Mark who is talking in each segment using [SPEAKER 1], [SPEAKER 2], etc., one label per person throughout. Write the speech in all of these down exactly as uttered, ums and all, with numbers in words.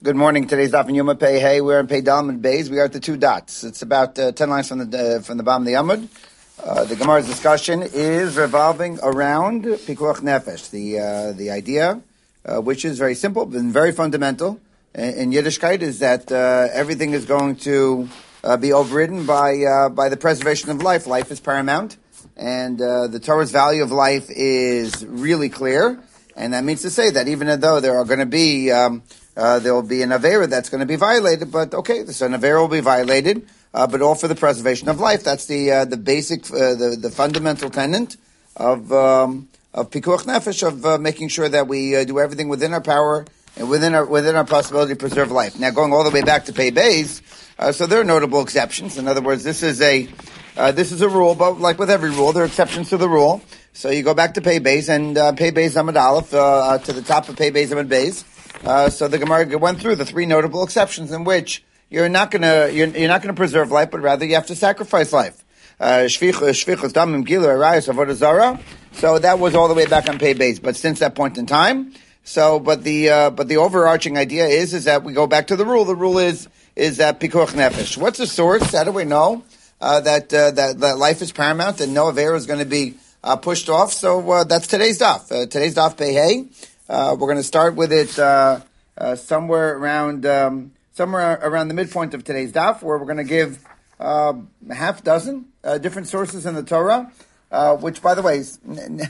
[SPEAKER 1] Good morning. Today's daf in Yoma Pei Hey. We're in Pei Dalman Beis. We are at the two dots. It's about uh, ten lines from the uh, from the bottom of the Amud. Uh, the Gemara's discussion is revolving around Pikuach Nefesh, the uh, the idea, uh, which is very simple and very fundamental in, in Yiddishkeit, is that uh, everything is going to uh, be overridden by uh, by the preservation of life. Life is paramount, and uh, the Torah's value of life is really clear. And that means to say that even though there are going to be um, Uh, there will be an Avera that's going to be violated, but okay, so an Avera will be violated, uh, but all for the preservation of life. That's the uh, the basic, uh, the the fundamental tenet of um, of Pikuach Nefesh, of uh, making sure that we uh, do everything within our power and within our within our possibility to preserve life. Now, going all the way back to Pei Beis, uh, so there are notable exceptions. In other words, this is a uh, this is a rule, but like with every rule, there are exceptions to the rule. So you go back to Pei Beis and uh, Pei Beis Amud Aleph uh, to the top of Pei Beis Amud Beis. Uh, so the Gemara went through the three notable exceptions in which you're not gonna you're, you're not gonna preserve life, but rather you have to sacrifice life. Uh, so that was all the way back on Pei Beis. But since that point in time, so but the uh, but the overarching idea is is that we go back to the rule. The rule is is that Pikuach Nefesh. What's the source? How do we know uh, that, uh, that that life is paramount and no Avera is going to be uh, pushed off? So uh, that's today's daf. Uh, today's daf Pei Hey. Uh, we're going to start with it uh, uh, somewhere around um, somewhere around the midpoint of today's daf, where we're going to give uh, a half dozen uh, different sources in the Torah, uh, which, by the way, is,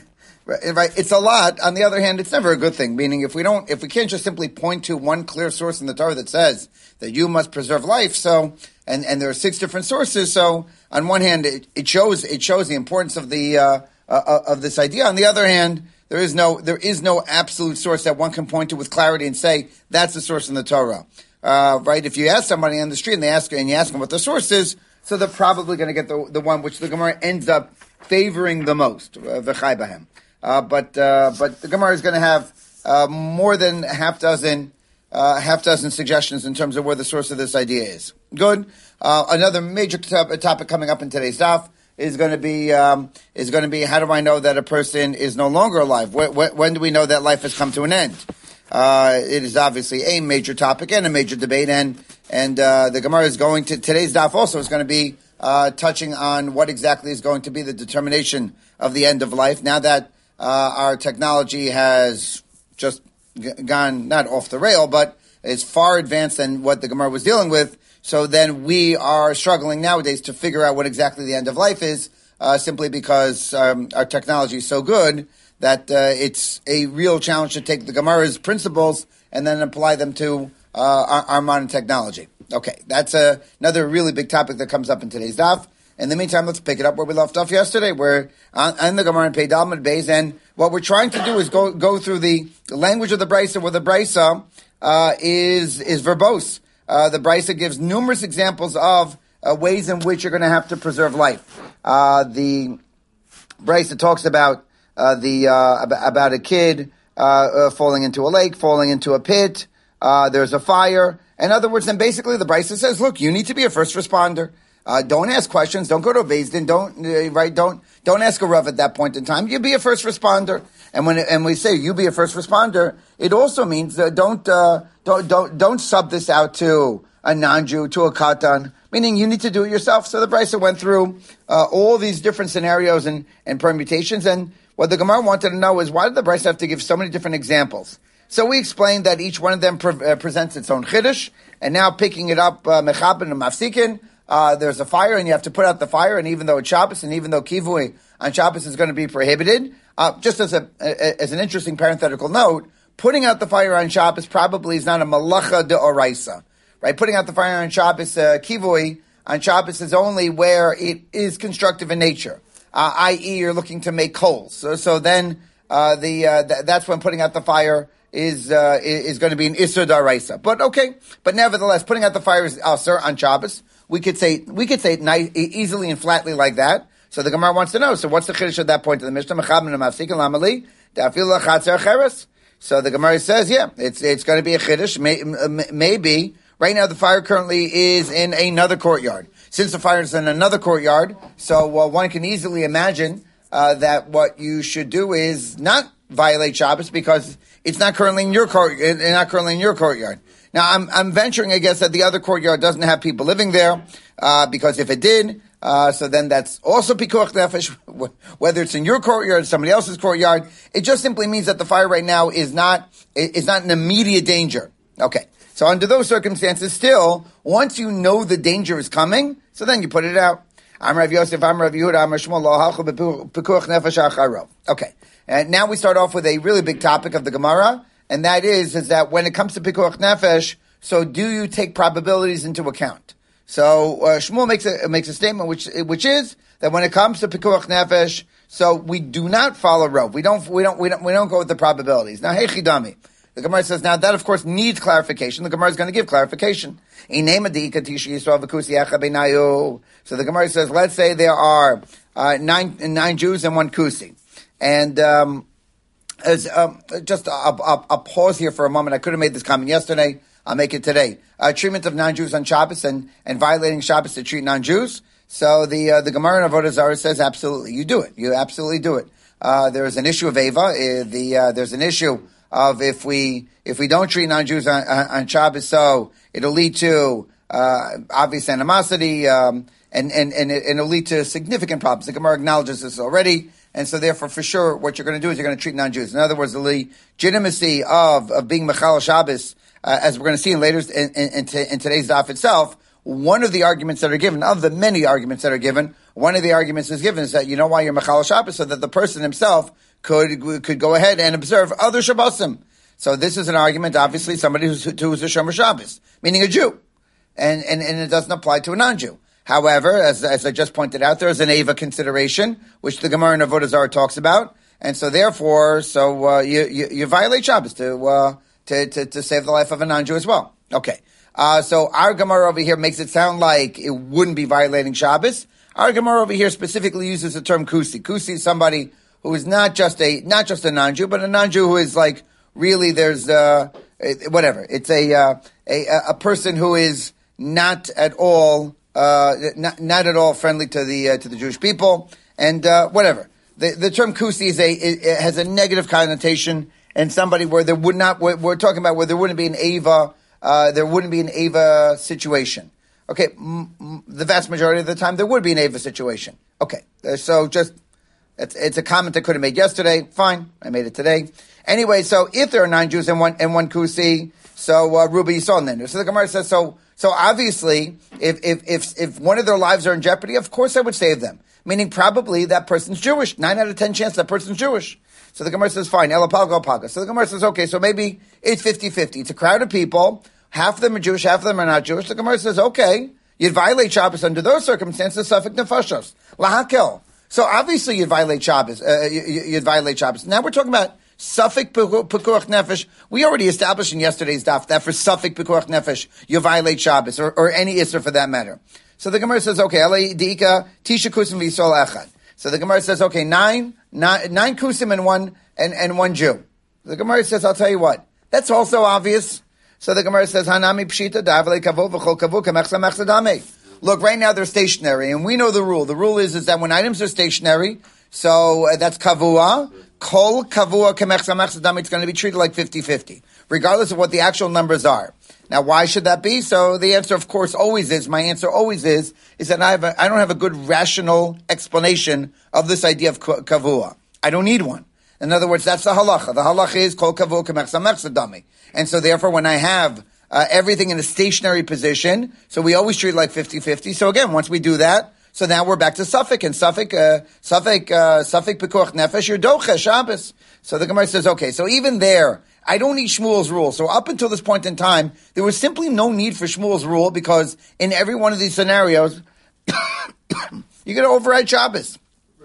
[SPEAKER 1] right, it's a lot. On the other hand, it's never a good thing. Meaning, if we don't, if we can't just simply point to one clear source in the Torah that says that you must preserve life, so and and there are six different sources. So, on one hand, it, it shows it shows the importance of the uh, uh, of this idea. On the other hand, There is no there is no absolute source that one can point to with clarity and say that's the source in the Torah, uh, right? If you ask somebody on the street and they ask and you ask them what the source is, so they're probably going to get the the one which the Gemara ends up favoring the most, v'chai b'hem. Uh, but uh, but the Gemara is going to have uh, more than a half dozen uh, half dozen suggestions in terms of where the source of this idea is. Good. Uh, another major t- topic coming up in today's daf is going to be um, is going to be how do I know that a person is no longer alive? When, when, when do we know that life has come to an end? Uh, it is obviously a major topic and a major debate, and and uh, the Gemara is going to today's daf also is going to be uh, touching on what exactly is going to be the determination of the end of life. Now that uh, our technology has just g- gone not off the rail, but is far advanced than what the Gemara was dealing with. So then we are struggling nowadays to figure out what exactly the end of life is, uh, simply because um, our technology is so good that uh, it's a real challenge to take the Gemara's principles and then apply them to uh, our, our modern technology. Okay, that's a, another really big topic that comes up in today's daf. In the meantime, let's pick it up where we left off yesterday. We're on, on the Gemara in Pei Dalman Beis, and what we're trying to do is go go through the, the language of the Brisa, where the Brisa uh, is is verbose. Uh, the Brisa gives numerous examples of uh, ways in which you're going to have to preserve life. Uh, the Brisa talks about uh, the uh, ab- about a kid uh, uh, falling into a lake, falling into a pit. Uh, there's a fire. In other words, then basically the Brisa says, "Look, you need to be a first responder. Uh, don't ask questions. Don't go to a Beis Din. Don't uh, right. Don't don't ask a Rav at that point in time. You be a first responder." And when and we say you be a first responder, it also means uh, don't uh, don't don't don't sub this out to a non-Jew, to a katan. Meaning you need to do it yourself. So the Brisa went through uh, all these different scenarios and, and permutations. And what the Gemara wanted to know is, why did the Brisa have to give so many different examples? So we explained that each one of them pre- uh, presents its own chiddush. And now picking it up, mechaben and mafsikin, uh, there's a fire and you have to put out the fire. And even though it's Shabbos and even though kivui on Shabbos is going to be prohibited, uh, just as a, a as an interesting parenthetical note, putting out the fire on Shabbos probably is not a malacha de oraisa. Right, putting out the fire on Shabbos, uh, kivui on Shabbos is only where it is constructive in nature, uh, that is, you're looking to make coals. So, so then uh, the uh, th- that's when putting out the fire is uh, is going to be an isur daraisa. But okay, but nevertheless, putting out the fire is asur on Shabbos. We could say we could say it nice, easily and flatly like that. So the Gemara wants to know. So what's the chiddush at that point of the Mishnah? So the Gemara says, yeah, it's it's going to be a chiddush. May, maybe. Right now, the fire currently is in another courtyard. Since the fire is in another courtyard, so uh, one can easily imagine uh, that what you should do is not violate Shabbos, because it's not currently in your court, it's not currently in your courtyard. Now, I'm, I'm venturing, I guess, that the other courtyard doesn't have people living there, uh, because if it did, uh, so then that's also pikuach nefesh, whether it's in your courtyard or somebody else's courtyard. It just simply means that the fire right now is not, is not an immediate danger. Okay. So under those circumstances, still, once you know the danger is coming, so then you put it out. I'm Rav Yosef, I'm Rav Yehuda, I'm Rav Shmuel, lo halchu b'pikuach nefesh acharo. Okay. And now we start off with a really big topic of the Gemara, and that is, is that when it comes to pikuach nefesh, so do you take probabilities into account? So uh, Shmuel makes a makes a statement, which which is that when it comes to pikuach nefesh, so we do not follow Rov. We don't we don't we don't we don't go with the probabilities. Now, hey chidami, the Gemara says now that of course needs clarification. The Gemara is going to give clarification. So the Gemara says, let's say there are uh, nine nine Jews and one kusi, and um, as um, just a, a, a pause here for a moment. I could have made this comment yesterday. I'll make it today. Uh, treatment of non-Jews on Shabbos and, and violating Shabbos to treat non-Jews. So the uh, the Gemara in Avodah Zarah says absolutely, you do it. You absolutely do it. Uh, there is an issue of Ava. Uh, the uh, there's an issue of if we if we don't treat non-Jews on, on Shabbos, so it'll lead to uh, obvious animosity, um, and and and it, it'll lead to significant problems. The Gemara acknowledges this already. And so therefore, for sure, what you're going to do is you're going to treat non-Jews. In other words, the legitimacy of, of being Mechal Shabbos, uh, as we're going to see in later, in, in, in, in today's daf itself, one of the arguments that are given, of the many arguments that are given, one of the arguments is given is that you know why you're Mechal Shabbos, so that the person himself could, could go ahead and observe other Shabbosim. So this is an argument, obviously, somebody who's, who's a Shomer Shabbos, meaning a Jew. And, and, and it doesn't apply to a non-Jew. However, as, as I just pointed out, there is an Ava consideration, which the Gemara in Avodah Zarah talks about, and so therefore, so uh, you, you you violate Shabbos to uh, to, to to save the life of a non-Jew as well. Okay, uh, so our Gemara over here makes it sound like it wouldn't be violating Shabbos. Our Gemara over here specifically uses the term kusi. Kusi is somebody who is not just a not just a non-Jew, but a non-Jew who is like really there's uh, whatever. It's a uh, a a person who is not at all. Uh, not, not at all friendly to the uh, to the Jewish people, and uh, whatever. The the term kusi is a it, it has a negative connotation, and somebody where there would not we're, we're talking about where there wouldn't be an Ava, uh, there wouldn't be an Ava situation. Okay, m- m- the vast majority of the time there would be an Ava situation. Okay, uh, so just it's, it's a comment I could have made yesterday. Fine, I made it today. Anyway, so if there are nine Jews and one and one kusi, so uh, Ruby Yisrael then. So the Gemara says so. So obviously, if, if, if, if one of their lives are in jeopardy, of course I would save them. Meaning probably that person's Jewish. Nine out of ten chance that person's Jewish. So the Gemara says, fine, Elapalgo Paga. So the Gemara says, okay, so maybe it's fifty-fifty. It's a crowd of people. Half of them are Jewish, half of them are not Jewish. The Gemara says, okay, you'd violate Shabbos under those circumstances, Safek Nefashos. Lahakel. So obviously you'd violate Shabbos. Uh, you, you'd violate Shabbos. Now we're talking about Safek Pekuach Nefesh. We already established in yesterday's daf that for Safek Pekuach Nefesh, you violate Shabbos, or, or any Isser for that matter. So the Gemara says, okay, Elei Diika, Tisha Kusim V'Yisrael Echad. So the Gemara says, okay, nine, nine, nine Kusim and one, and, and one Jew. The Gemara says, I'll tell you what, that's also obvious. So the Gemara says, Hanami Pshita, Davale Kavu, V'chol Kavu, Kamechsa Mechsa Dame. Look, right now they're stationary, and we know the rule. The rule is, is that when items are stationary, so uh, that's Kavua, Kol Kavua Kamechsa Mechsa Dame, it's going to be treated like fifty-fifty, regardless of what the actual numbers are. Now, why should that be? So the answer, of course, always is, my answer always is, is that I, have a, I don't have a good rational explanation of this idea of kavua. I don't need one. In other words, that's the halacha. The halacha is kol kavua k'mechsa mechsa dami. And so therefore, when I have uh, everything in a stationary position, so we always treat it like fifty-fifty. So again, once we do that, so now we're back to Suffolk, and Suffolk, uh, Suffolk, uh, Suffolk Pekuach Nefesh, your doche, Shabbos. So the Gemara says, okay, so even there, I don't need Shmuel's rule. So up until this point in time, there was simply no need for Shmuel's rule because in every one of these scenarios, you're going to override Shabbos.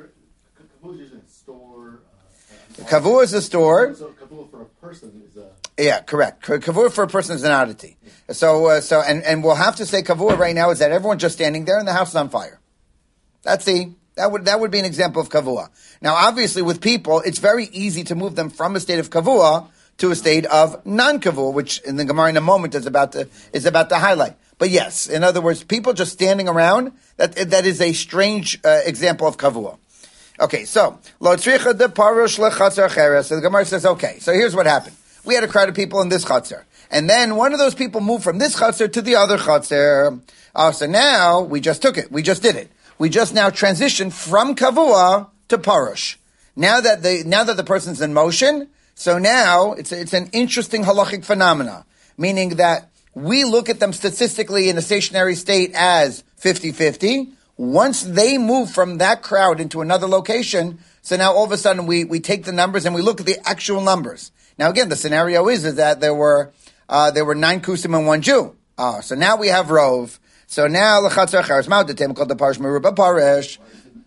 [SPEAKER 2] Kavua is a store. Uh,
[SPEAKER 1] Kavua is a store.
[SPEAKER 2] So kavua for a person is a...
[SPEAKER 1] Yeah, correct. Kavua for a person is an oddity. Yeah. So, uh, so, and, and we'll have to say kavua right now is that everyone's just standing there and the house is on fire. That's the... That would that would be an example of kavua. Now, obviously, with people, it's very easy to move them from a state of kavua to a state of non-kavua, which in the Gemara in a moment is about to is about to highlight. But yes, in other words, people just standing around, that that is a strange uh, example of kavua. Okay, so lo tzricha de parush lechatzer cheres. So the Gemara says, okay, so here's what happened. we had a crowd of people in this chutzner. And then one of those people moved from this chutzner to the other chutzner. Uh, so now we just took it. We just did it. We just now transitioned from kavua to parush. Now that the now that the person's in motion, so now it's it's an interesting halachic phenomena, meaning that we look at them statistically in a stationary state as fifty-fifty. Once they move from that crowd into another location, so now all of a sudden we, we take the numbers and we look at the actual numbers. Now again, the scenario is, is that there were uh, there were nine kusim and one Jew. Uh, so now we have rov. So now l'chatzar charis ma'udatim called the parish meruba parish.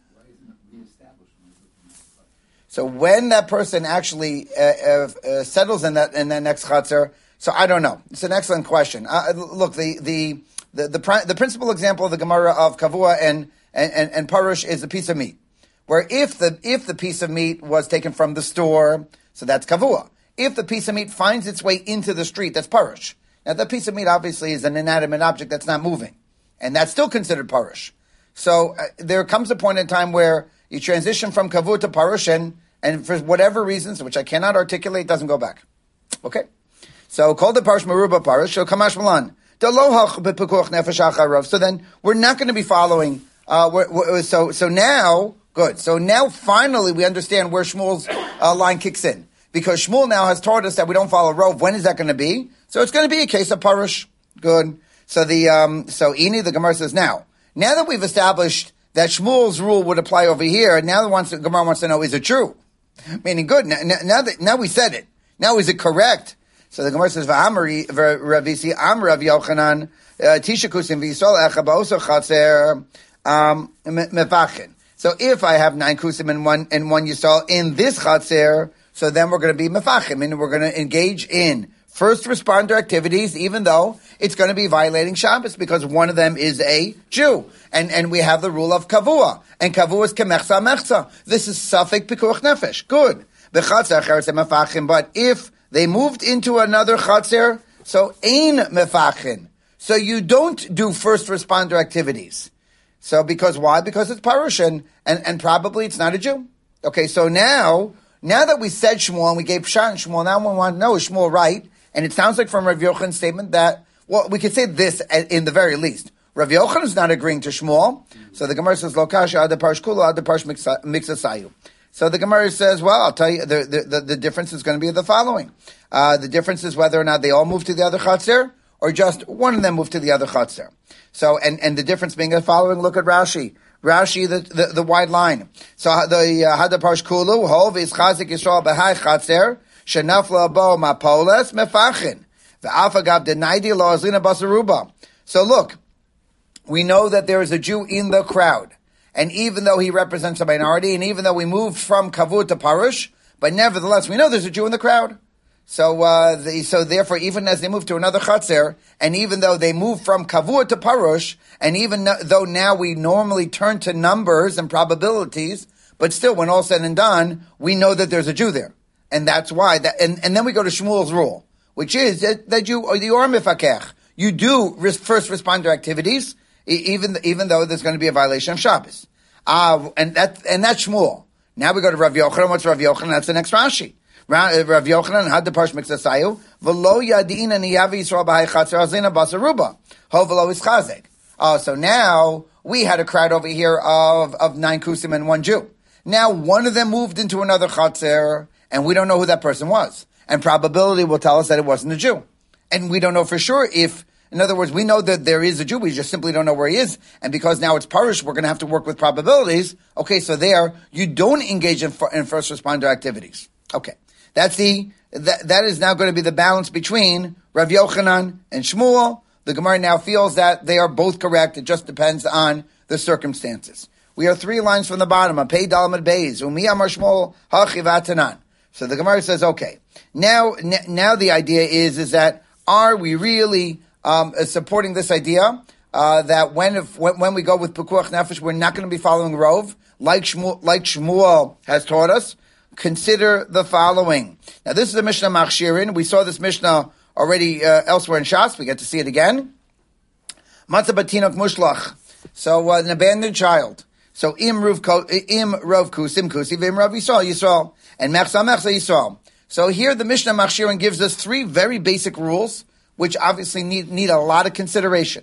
[SPEAKER 1] So when that person actually uh, uh, uh, settles in that in that next chatzar, so I don't know. It's an excellent question. Uh, look, the the the the, pri- the principal example of the Gemara of kavua and and and, and parush is a piece of meat, where if the if the piece of meat was taken from the store, so that's kavua. If the piece of meat finds its way into the street, that's parush. Now that piece of meat obviously is an inanimate object that's not moving, and that's still considered parush. So uh, there comes a point in time where you transition from kavua to parush, and, and for whatever reasons, which I cannot articulate, doesn't go back. Okay? So, called the parush meruba parush, so kamash malan. So then, we're not going to be following, uh, we're, we're, so, so now, good. So now, finally, we understand where Shmuel's uh, line kicks in. Because Shmuel now has taught us that we don't follow rov. When is that going to be? So it's going to be a case of parush. Good. So the, um, so Ini, the Gemara says now, now that we've established that Shmuel's rule would apply over here, now the, wants, the Gemara wants to know, is it true? Meaning, good, now, now that, now we said it. Now is it correct? So the Gemara says, "Va'amari Ravisi Am Rav Yochanan Tishakusim v'Yisrael Echa Ba'oso Chatzer Mefachin." So if I have nine kusim and one and one Yisrael in this Chatzer, so then we're going to be mefachim, meaning we're going to engage in first responder activities, even though it's going to be violating Shabbos because one of them is a Jew, and and we have the rule of kavua, and kavua is kemechza mechza. This is suffik pikuach nefesh. Good. But if they moved into another chatzir, so ein mefachin. So you don't do first responder activities. So because why? Because it's parush and, and, and probably it's not a Jew. Okay, so now, now that we said Shmuel and we gave Pshat and Shmuel, now we want to know, is Shmuel right? And it sounds like from Rav Yochanan's statement that, well, we could say this in the very least. Rav Yochanan is not agreeing to Shmuel. So the Gemara says, Lokasha ad parsh kula ad parsh mixasayu. So the Gemara says, well, I'll tell you, the, the, the, the difference is going to be the following. Uh, the difference is whether or not they all move to the other chatzir, or just one of them moved to the other chatzir. So, and, and the difference being the following, look at Rashi. Rashi, the, the, the wide line. So, the, Hada Parsh Kulu, Hov is Chazik Yisrael Behai Chatzir, Shenafla Bo Mapoles, Mefachin. V'afagav Denaidi Lo Azlina Basaruba. So look, we know that there is a Jew in the crowd. And even though he represents a minority, and even though we moved from Kavut to Parush, but nevertheless, we know there's a Jew in the crowd. So, uh, the, so therefore, even as they move to another Chatzir, and even though they move from Kavut to Parush, and even though now we normally turn to numbers and probabilities, but still, when all said and done, we know that there's a Jew there. And that's why, that, and, and then we go to Shmuel's rule, which is that, that you, or you are mifakech. You do first responder activities, even even though there's going to be a violation of Shabbos. Uh, and that and that's Shmuel. Now we go to Rav Yochanan. What's Rav Yochanan? That's the next Rashi. Rav Yochanan had the parsh mixasayu v'lo yadin and yavi Yisrael b'hai chatzer azina basaruba ho v'lo is chazek. Oh, so now we had a crowd over here of of nine kusim and one Jew. Now one of them moved into another chatzer, and we don't know who that person was. And probability will tell us that it wasn't a Jew, and we don't know for sure if. In other words, we know that there is a Jew, we just simply don't know where he is. And because now it's Parush, we're going to have to work with probabilities. Okay, so there, you don't engage in, in first responder activities. Okay. That's the, that, that is now going to be the balance between Rav Yochanan and Shmuel. The Gemara now feels that they are both correct. It just depends on the circumstances. We are three lines from the bottom. Pei Dalamad Beis. Umi Amar Shmuel Hachivatanan. So the Gemara says, okay. Now, n- now the idea is, is that are we really, Um, is supporting this idea uh, that when, if, when when we go with Pekuach Nefesh, we're not going to be following Rov, like Shmuel, like Shmuel has taught us. Consider the following. Now, this is a Mishnah Machshirin. We saw this Mishnah already uh, elsewhere in Shas. We get to see it again. Matzah Batinok Mushlach. So, uh, an abandoned child. So, Im Rov Im Rov Kusim Kusi Vim Rav Yisrael Yisrael and Mechsa Mechsa Yisrael. So here the Mishnah Machshirin gives us three very basic rules, which obviously need, need a lot of consideration.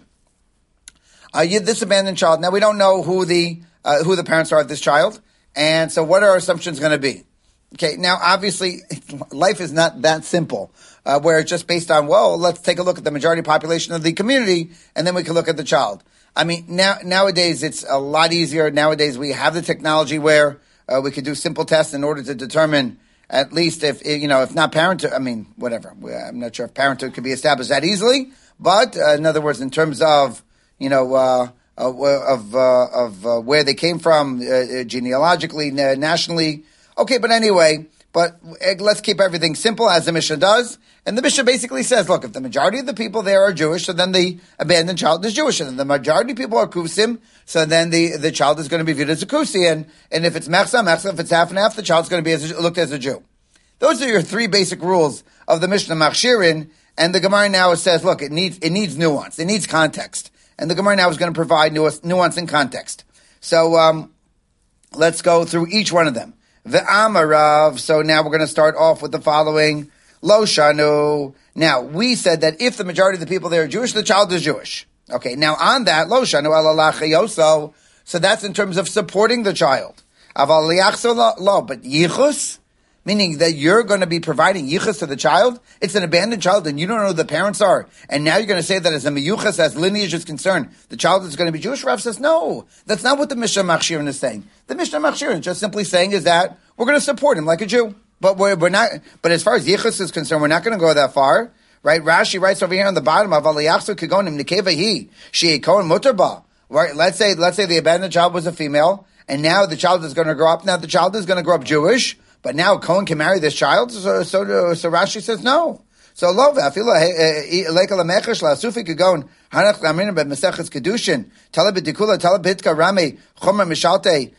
[SPEAKER 1] Uh, this abandoned child, now we don't know who the, uh, who the parents are of this child, and so what are our assumptions going to be? Okay, now obviously life is not that simple, uh, where it's just based on, well, let's take a look at the majority population of the community, and then we can look at the child. I mean, now, nowadays it's a lot easier. Nowadays we have the technology where uh, we could do simple tests in order to determine at least if, you know, if not parenthood, I mean, whatever. I'm not sure if parenthood could be established that easily, but uh, in other words, in terms of, you know, uh, uh of, uh, of uh, where they came from, uh, genealogically, nationally. Okay, but anyway, but let's keep everything simple as the Mishnah does. And the Mishnah basically says, look, if the majority of the people there are Jewish, so then the abandoned child is Jewish. And if the majority of people are Kusim, so then the, the child is going to be viewed as a Kusi. And, and if it's Mechsa, Mechsa, if it's half and half, the child's going to be as a, looked as a Jew. Those are your three basic rules of the Mishnah Machshirin. And the Gemara now says, look, it needs, it needs nuance. It needs context. And the Gemara now is going to provide nuance, nuance and context. So, um, let's go through each one of them. The Amarav. So now we're going to start off with the following. Lo Shanu. Now, we said that if the majority of the people there are Jewish, the child is Jewish. Okay, now on that, Lo Shanu ala lachayoso. So that's in terms of supporting the child. Aval liachso lo. But yichus, meaning that you're going to be providing yichus to the child. It's an abandoned child and you don't know who the parents are. And now you're going to say that as a miyuchas, as lineage is concerned, the child is going to be Jewish. Rav says, no, that's not what the Mishnah Machshirin is saying. The Mishnah Machshirin is just simply saying is that we're going to support him like a Jew. But we're, we're not, but as far as yichus is concerned, we're not going to go that far. Right? Rashi writes over here on the bottom of Aliyachsu Kigonim Nikevahi, She Kohen Mutarba. Right? Let's say, let's say the abandoned child was a female, and now the child is going to grow up. Now the child is going to grow up Jewish. But now Cohen can marry this child, so so, so Rashi says no. So lo ve'afilo leika lamechesh la'asufi kagon hanach lamrin b'meseches kedushin talab b'dikula talab b'hitka rami chomer mishalte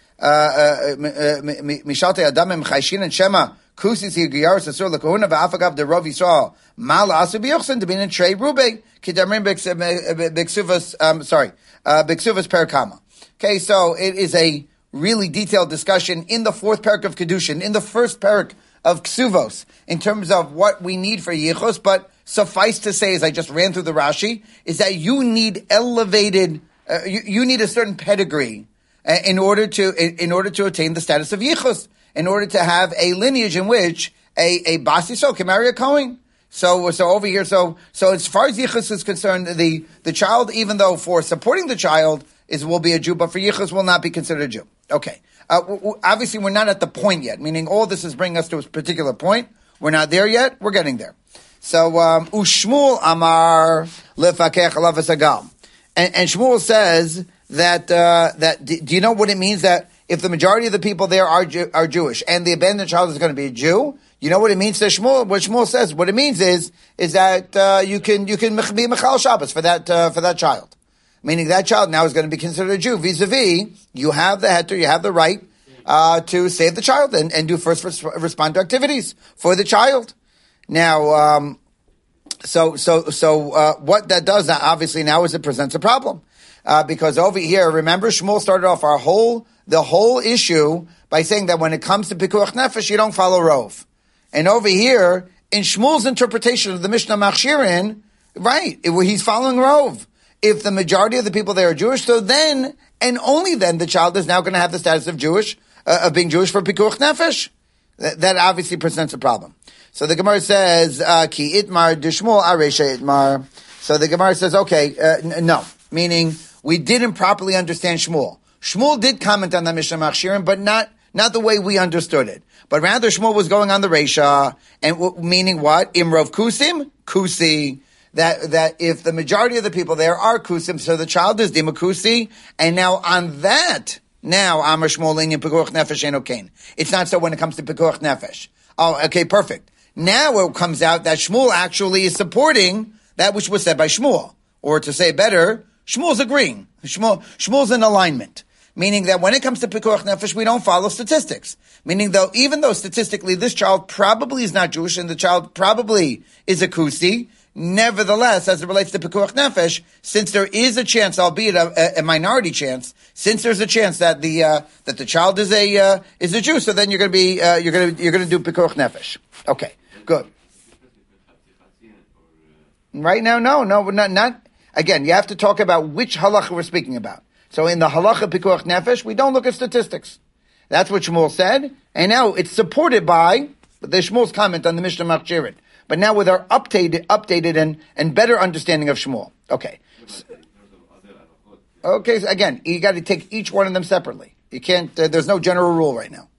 [SPEAKER 1] mishalte adamim chayshin and shema kusis higiyaris asur lekahuna ve'afagav derov yisrael mal asu b'yochsin debin and trei rube kidamrin b'ksuvas um sorry uh, b'ksuvas perakama. Okay, so it is a really detailed discussion in the fourth parak of Kedushin, in the first parak of Ksuvos, in terms of what we need for Yichus, but suffice to say, as I just ran through the Rashi, is that you need elevated, uh, you, you need a certain pedigree uh, in order to, in, in order to attain the status of Yichus, in order to have a lineage in which a, a Bas Yisrael can marry a Kohen. So, so over here, so, so as far as Yichus is concerned, the, the child, even though for supporting the child, is will be a Jew, but for Yichus will not be considered a Jew. Okay. Uh, w- w- obviously, we're not at the point yet, meaning all this is bringing us to a particular point. We're not there yet. We're getting there. So, um, Ushmuel Amar lefakech alav hasagal. And and Shmuel says that, uh, that, do, do you know what it means that if the majority of the people there are Jew, are Jewish and the abandoned child is going to be a Jew, you know what it means to Shmuel? What Shmuel says, what it means is, is that, uh, you can, you can be Mechal Shabbos for that, uh, for that child. Meaning that child now is going to be considered a Jew. Vis-a-vis, you have the heter, you have the right uh, to save the child and, and do first res- responder activities for the child. Now, um, so so so uh, what that does now, obviously now is it presents a problem uh, because over here, remember Shmuel started off our whole the whole issue by saying that when it comes to pikuach nefesh, you don't follow rov, and over here in Shmuel's interpretation of the Mishnah Machshirin, right, it, he's following rov. If the majority of the people there are Jewish, so then, and only then, the child is now going to have the status of Jewish, uh, of being Jewish for Pikuach Nefesh. That, that obviously presents a problem. So the Gemara says, Ki itmar dishmul aresha itmar. So the Gemara says, okay, uh, n- no. Meaning, we didn't properly understand Shmuel. Shmuel did comment on the Mishnah Machshirin, but not, not the way we understood it. But rather, Shmuel was going on the Resha, and w- meaning what? Imrov Kusim? Kusi. That, that if the majority of the people there are Kusim, so the child is Dima Kusi, and now on that, now, Amar Shmuel Linyan Pekuach Nefesh Eno Kain. It's not so when it comes to Pekuach Nefesh. Oh, okay, perfect. Now it comes out that Shmuel actually is supporting that which was said by Shmuel. Or to say better, Shmuel's agreeing. Shmuel, Shmuel's in alignment. Meaning that when it comes to Pekuach Nefesh, we don't follow statistics. Meaning though, even though statistically this child probably is not Jewish and the child probably is a Kusi, nevertheless, as it relates to Pekuach Nefesh, since there is a chance, albeit a, a minority chance, since there's a chance that the uh, that the child is a uh, is a Jew, so then you're going to be uh, you're going to you're going to do Pekuach Nefesh. Okay. Good. Right now, no, no, not, not, again, you have to talk about which halacha we're speaking about. So in the halacha pikuach nefesh, we don't look at statistics. That's what Shmuel said, and now it's supported by the Shmuel's comment on the Mishnah Machshirin. But now with our updated, updated and, and better understanding of Shmuel. Okay. Okay, so again, you got to take each one of them separately. You can't, uh, there's no general rule right now.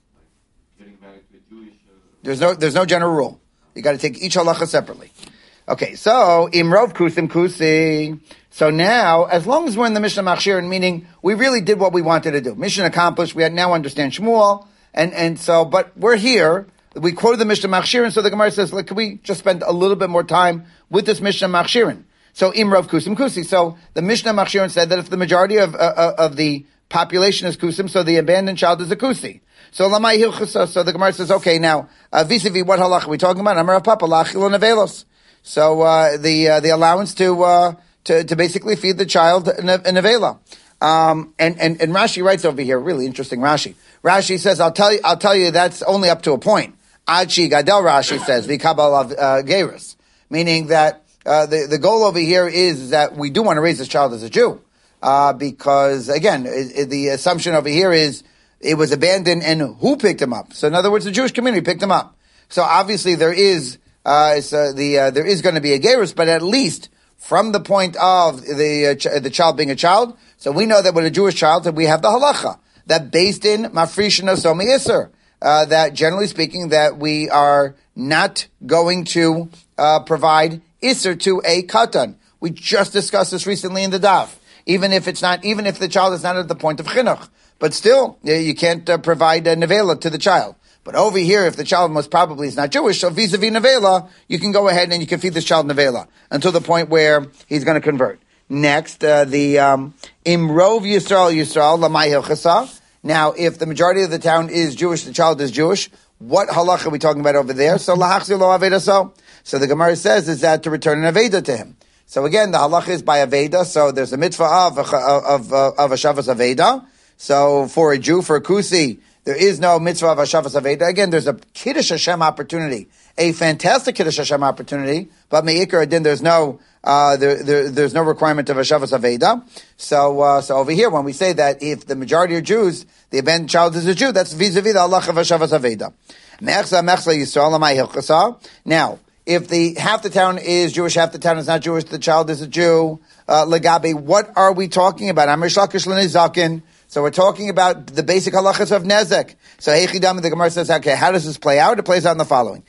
[SPEAKER 1] There's no, there's no general rule. You got to take each halacha separately. Okay, so, imrov kusim kusi. So now, as long as we're in the Mishnah Machshirin, meaning we really did what we wanted to do. Mission accomplished, we had now understand Shmuel, and, and so, but we're here, we quoted the Mishnah Machshirin, so the Gemara says, like, can we just spend a little bit more time with this Mishnah Machshirin? So, imrov kusim kusi. So, the Mishnah Machshirin said that if the majority of, uh, of the population is kusim, so the abandoned child is a kusi. So, lamai hilchasa, so the Gemara says, okay, now, uh, vis-a-vis, what halach are we talking about? Amar Papa, lachil nevelos. So, uh, the, uh, the allowance to, uh, to, to basically feed the child in a, in a vela. Um, and, and, and Rashi writes over here, really interesting Rashi. Rashi says, I'll tell you, I'll tell you that's only up to a point. Achi Gadel, Rashi says, Vikabal of, uh, Geirus. Meaning that, uh, the, the goal over here is that we do want to raise this child as a Jew. Uh, because again, it, it, the assumption over here is it was abandoned and who picked him up? So in other words, the Jewish community picked him up. So obviously there is, uh, so the, uh, there is going to be a Geirus, but at least, from the point of the uh, ch- the child being a child, so we know that with a Jewish child, that we have the halacha that based in mafrishin somi iser, uh, that generally speaking, that we are not going to uh, provide iser to a katan. We just discussed this recently in the daf. Even if it's not, even if the child is not at the point of chinuch, but still you can't uh, provide a nevela to the child. But over here, if the child most probably is not Jewish, so vis-a-vis nevela, you can go ahead and you can feed this child nevela until the point where he's going to convert. Next, uh, the um, imrov Yisrael Yisrael lamai hilchasa. Now, if the majority of the town is Jewish, the child is Jewish, what halach are we talking about over there? So lahachzir lo aveda so. So the Gemara says is that to return an aveda to him. So again, the halach is by aveda. So there's a mitzvah of of of, of a shavas aveda. So for a Jew, for a kusi, there is no mitzvah of Hashavas Aveda. Again, there's a Kiddush Hashem opportunity, a fantastic Kiddush Hashem opportunity, but Me'ikar Adin, there's no, uh, there, there, there's no requirement of Hashavas Aveda. So, uh, so over here, when we say that if the majority are Jews, the abandoned child is a Jew, that's vis-a-vis the Allah of Hashavas Aveda. Mechza, Mechza Yisrael, Amai Hilchasa. Now, if the, half the town is Jewish, half the town is not Jewish, the child is a Jew, uh, Legabe, what are we talking about? Amar Shlakish L'Nizakin. So we're talking about the basic halachas of nezek. So Heichidam, the Gemara says, okay, how does this play out? It plays out in the following.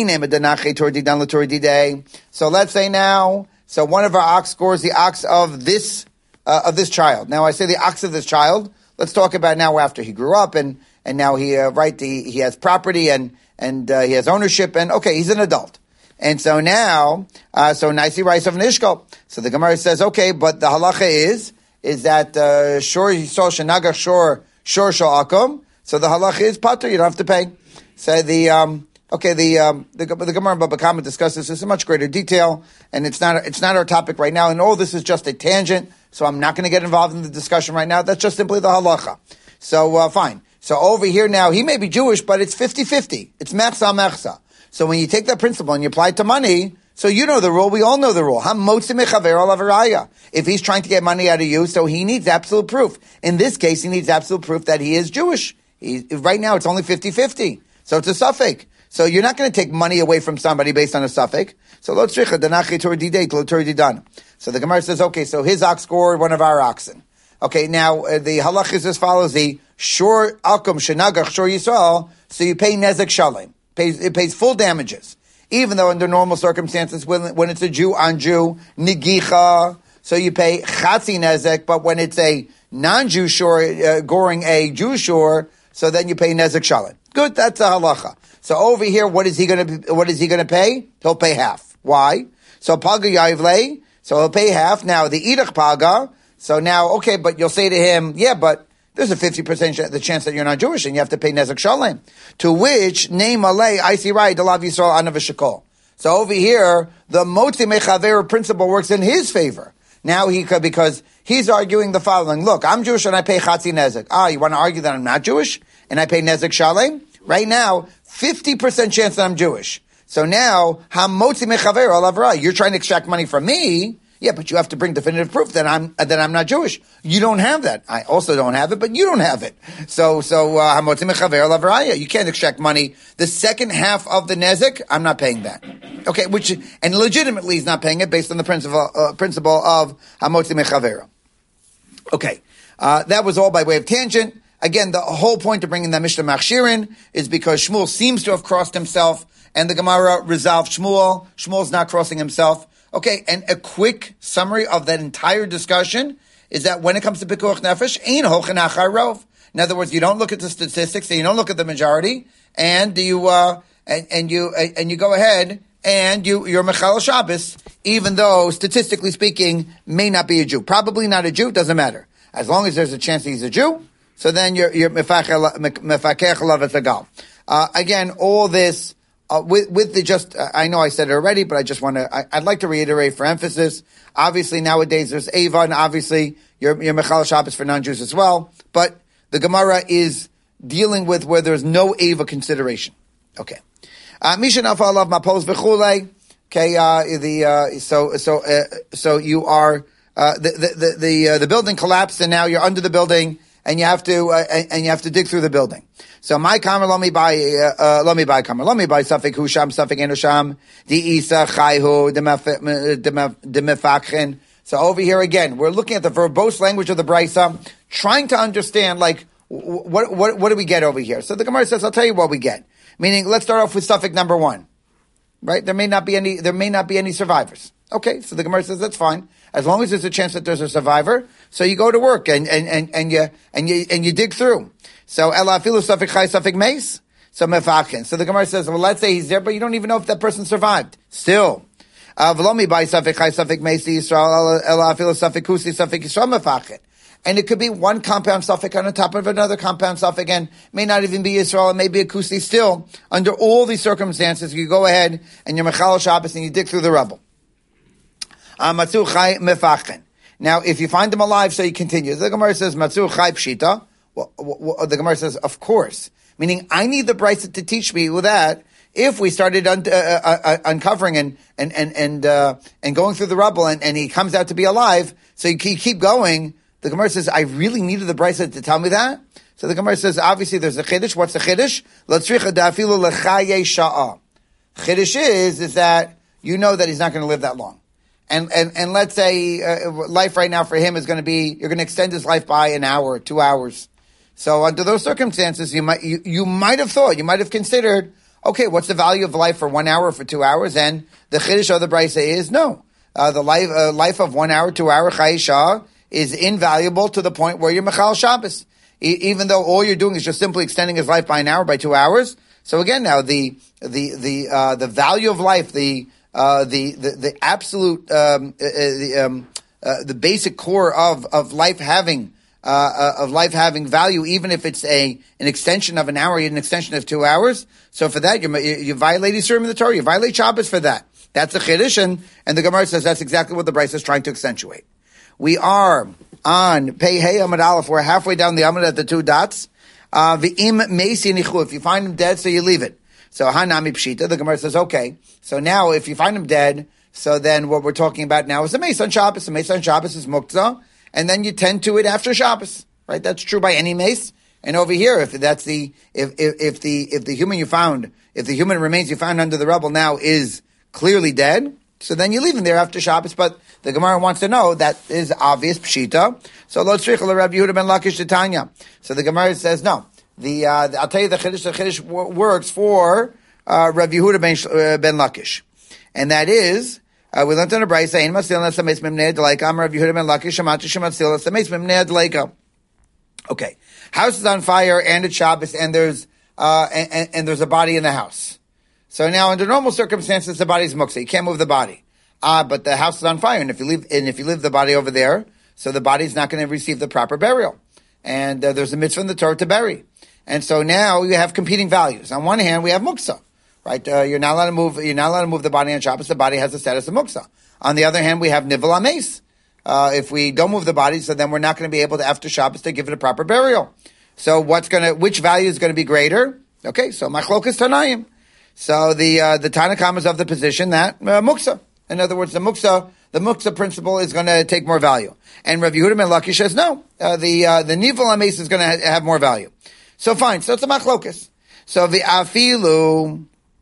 [SPEAKER 1] So let's say now, so one of our ox scores the ox of this, uh, of this child. Now I say the ox of this child. Let's talk about now after he grew up and, and now he, uh, right, he, he has property and, and, uh, he has ownership and, okay, he's an adult. And so now, uh, so nicely rice of Nishko. So the Gemara says, okay, but the halacha is, is that uh, shor yisol shenagach shor shor shalakum. So the halach is pater, you don't have to pay. So the um, okay, the um, the, the Gemara and Baba Kama discusses this in much greater detail, and it's not it's not our topic right now. And all this is just a tangent, so I'm not going to get involved in the discussion right now. That's just simply the halacha. So uh, fine. So over here now, he may be Jewish, but it's fifty-fifty. It's mechsa mechsa. So when you take that principle and you apply it to money. So you know the rule, we all know the rule. If he's trying to get money out of you, so he needs absolute proof. In this case, he needs absolute proof that he is Jewish. He, right now, it's only fifty-fifty. So it's a suffix. So you're not going to take money away from somebody based on a suffix. So lo tzricha danachei tor didei lo tor didan. So the Gemara says, okay, so his ox scored one of our oxen. Okay, now uh, the halach is as follows: the shor akum shenagach shor yisrael. So you pay nezek shalem. Pays, it pays full damages. Even though under normal circumstances, when, when it's a Jew on Jew, nigicha, so you pay chatzi nezek, but when it's a non-Jew shore, uh, goring a Jew shore, so then you pay nezek shalom. Good, that's a halacha. So over here, what is he gonna, what is he gonna pay? He'll pay half. Why? So paga yavle, so he'll pay half. Now the idach paga, so now, okay, but you'll say to him, yeah, but there's a fifty percent the chance that you're not Jewish and you have to pay nezek shalem. To which, name alei, I see right, delav Yisrael anav shekol. So over here, the motzi mechaver principle works in his favor. Now he could, because he's arguing the following. Look, I'm Jewish and I pay chatzi nezek. Ah, you want to argue that I'm not Jewish and I pay nezek shalem? Right now, fifty percent chance that I'm Jewish. So now, hamotzi mechaver alavra. You're trying to extract money from me. Yeah, but you have to bring definitive proof that I'm that I'm not Jewish. You don't have that. I also don't have it, but you don't have it. So so hamotzi mechaver alavra. You can't extract money. The second half of the nezek, I'm not paying that. Okay, which and legitimately he's not paying it based on the principle uh, principle of hamotzi mechaver. Okay, uh, that was all by way of tangent. Again, the whole point of bringing that Mishnah Machshirin is because Shmuel seems to have crossed himself, and the Gemara resolved Shmuel. Shmuel's not crossing himself. Okay, and a quick summary of that entire discussion is that when it comes to Pikuach Nefesh, ein hochen achar rov. In other words, you don't look at the statistics, and you don't look at the majority, and you uh, and, and you and you go ahead and you you're Mechal Shabbos, even though statistically speaking may not be a Jew, probably not a Jew. Doesn't matter as long as there's a chance that he's a Jew. So then you're you're mefakech lavet agal. Uh Again, all this uh, with with the just uh, I know I said it already, but I just want to. I'd like to reiterate for emphasis. Obviously, nowadays there's Ava, and obviously you're you're Mechal Shabbos for non-Jews as well. But the Gemara is dealing with where there's no Ava consideration. Okay, Misha Nafal Alav Mapos v'chulei. Okay, uh, the uh, so so uh, so you are uh, the the the the, uh, the building collapsed, and now you're under the building. And you have to, uh, and you have to dig through the building. So my kamer lo mi buy, uh, lo mi buy kamer lo mi buy safek husham safek enusham di isa chayhu demefakchen. So over here again, we're looking at the verbose language of the brisa, trying to understand like what what what do we get over here. So the Gemara says, I'll tell you what we get. Meaning, let's start off with safek number one. Right? There may not be any. There may not be any survivors. Okay, so the Gemara says that's fine. As long as there's a chance that there's a survivor, so you go to work and, and, and, and you, and you, and you dig through. So, ela afilu safik chay safik meis. So, mefachin. So the Gemara says, well, let's say he's there, but you don't even know if that person survived. Still. V'lomi bay safik chay safik meis Yisrael, ela afilu safik kusi safik Yisrael mefachin. And it could be one compound suffix on the top of another compound suffix, and may not even be Yisrael, it may be a kusi. Still, under all these circumstances, you go ahead and you're Mechal Shabbos and you dig through the rubble. Matzu chai mefachen. Now, if you find them alive, so you continue. The Gemara says, Matzu chai pshita. Well, well, the Gemara says, of course. Meaning, I need the Brisa to teach me with that. If we started un- uh, uh, uh, uncovering and and and and uh, and going through the rubble, and, and he comes out to be alive, so you keep going. The Gemara says, I really needed the Brisa to tell me that. So the Gemara says, obviously, there's a chiddush. What's the chiddush? L'tzricha da'afilu l'chaye sha'a. Chiddush is is that you know that he's not going to live that long. And, and, and let's say, uh, life right now for him is going to be, you're going to extend his life by an hour, two hours. So under those circumstances, you might, you, you might have thought, you might have considered, okay, what's the value of life for one hour, for two hours? And the chiddush of the brisa is no. Uh, the life, uh, life of one hour, two hour chayisha is invaluable to the point where you're Mechal Shabbos. E- even though all you're doing is just simply extending his life by an hour, by two hours. So again, now the, the, the, uh, the value of life, the, Uh, the, the, the absolute, um, uh, the, um, uh, the basic core of, of life having, uh, uh, of life having value, even if it's a, an extension of an hour, an extension of two hours. So for that, you you violate Yisurim in the Torah, you violate Shabbos for that. That's a chiddush, and, and the Gemara says that's exactly what the Brisa is trying to accentuate. We are on Pei Hey Amud Aleph, we're halfway down the Amud at the two dots. Uh, V'im meisi nichu, if you find him dead, so you leave it. So Hanami Pshita, the Gemara says, okay. So now if you find him dead, so then what we're talking about now is the Mace on Shabbos. The Mace on Shabbos is Muktzah, and then you tend to it after Shabbos. Right? That's true by any mace. And over here, if that's the, if, if, if the, if the human you found, if the human remains you found under the rubble now is clearly dead, so then you leave him there after Shabbos. But the Gemara wants to know that is obvious Pshita. So Lo Tzricha Rabbi Yehuda ben Lakish Tanya. So the Gemara says no. The, uh, I'll tell you the Chiddush, the Chiddush w- works for, uh, Rav Yehuda ben, uh, ben Lakish. And that is, uh, we learned on a Brisa, Ein Masil Nas HaMeis Mimnei Adlaika, Am Rav Yehuda ben Lakish, Shamati Shematzil Nas HaMeis Mimnei Adlaika. Okay. House is on fire, and it's Shabbos, and there's, uh, and, and, and there's a body in the house. So now, under normal circumstances, the body's muktzah. You can't move the body. Ah, uh, but the house is on fire, and if you leave, and if you leave the body over there, so the body's not going to receive the proper burial. And uh, there's a mitzvah in the Torah to bury. And so now you have competing values. On one hand, we have muktzah, right? Uh, you're not allowed to move. You're not allowed to move the body on Shabbos. The body has the status of muktzah. On the other hand, we have nivel ames. Uh, if we don't move the body, so then we're not going to be able to after Shabbos to give it a proper burial. So what's going to? Which value is going to be greater? Okay, so machlokas tanayim. So the uh, the Tanakama is of the position that uh, muksa. In other words, the muksa the muksa principle is going to take more value. And Rav Yehuda ben Lakish says no. Uh, the uh, the nivel ames is going to ha- have more value. So fine. So it's a machlokas. So the afilu.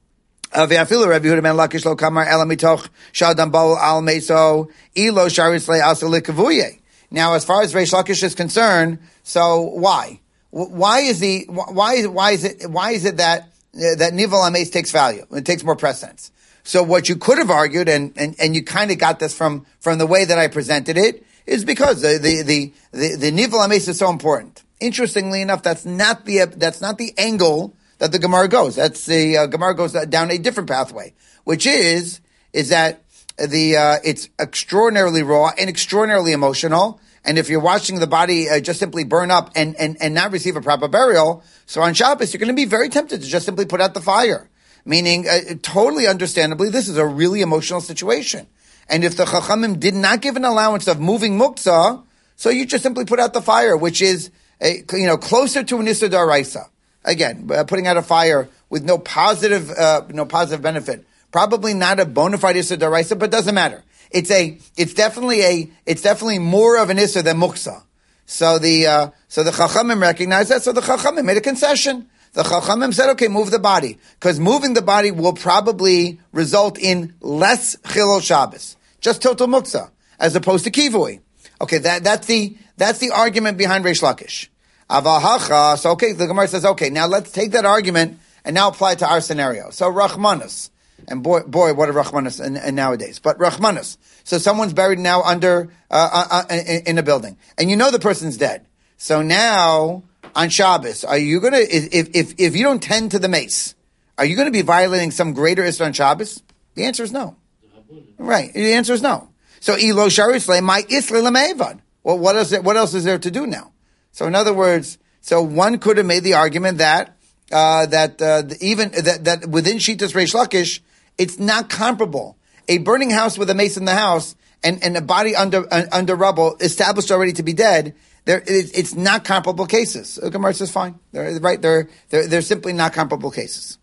[SPEAKER 1] V'afilu Rav Yehuda ben Lakish lo kamar ela mitoch shadam bal al meso ilo sharis le asa likavuye. Now, as far as Reish Lakish is concerned, so why? Why is the why is why is it why is it that uh, that nivel ames takes value? It takes more precedence. So what you could have argued, and and, and you kind of got this from from the way that I presented it, is because the the the the, the nivel ames is so important. Interestingly enough, that's not the that's not the angle that the Gemara goes. That's the uh, Gemara goes down a different pathway, which is is that the uh, it's extraordinarily raw and extraordinarily emotional. And if you're watching the body uh, just simply burn up and, and and not receive a proper burial, so on Shabbos you're going to be very tempted to just simply put out the fire. Meaning, uh, totally understandably, this is a really emotional situation. And if the Chachamim did not give an allowance of moving muktzah, so you just simply put out the fire, which is a, you know closer to an Issa D'Oraisa. Again, uh, putting out a fire with no positive, uh, no positive benefit. Probably not a bona fide Issa D'Oraisa, but doesn't matter. It's a, it's definitely a, it's definitely more of an Issa than Muksa. So the, uh, so the Chachamim recognized that, so the Chachamim made a concession. The Chachamim said, okay, move the body. Because moving the body will probably result in less Chilul Shabbos. Just total Muksa, as opposed to Kivui. Okay, that, that's the, that's the argument behind Reish Lakish. Avahacha, so okay, the Gemara says, okay, now let's take that argument and now apply it to our scenario. So Rachmanus, and boy, boy, what a Rachmanus in, in nowadays. But Rachmanus, so someone's buried now under, uh, uh, in, in a building, and you know the person's dead. So now, on Shabbos, are you gonna, if, if, if you don't tend to the mace, are you gonna be violating some greater Isra on Shabbos? The answer is no. Right, the answer is no. So, Ilo Sharisle, my Isle Lamevad. Well, what else, what else is there to do now? So in other words, so one could have made the argument that uh, that uh, even that, that within Shitas Reish Lakish, it's not comparable. A burning house with a mace in the house and, and a body under uh, under rubble established already to be dead. There, it, it's not comparable cases. Gemara says fine, they're, right? They're, they're they're simply not comparable cases.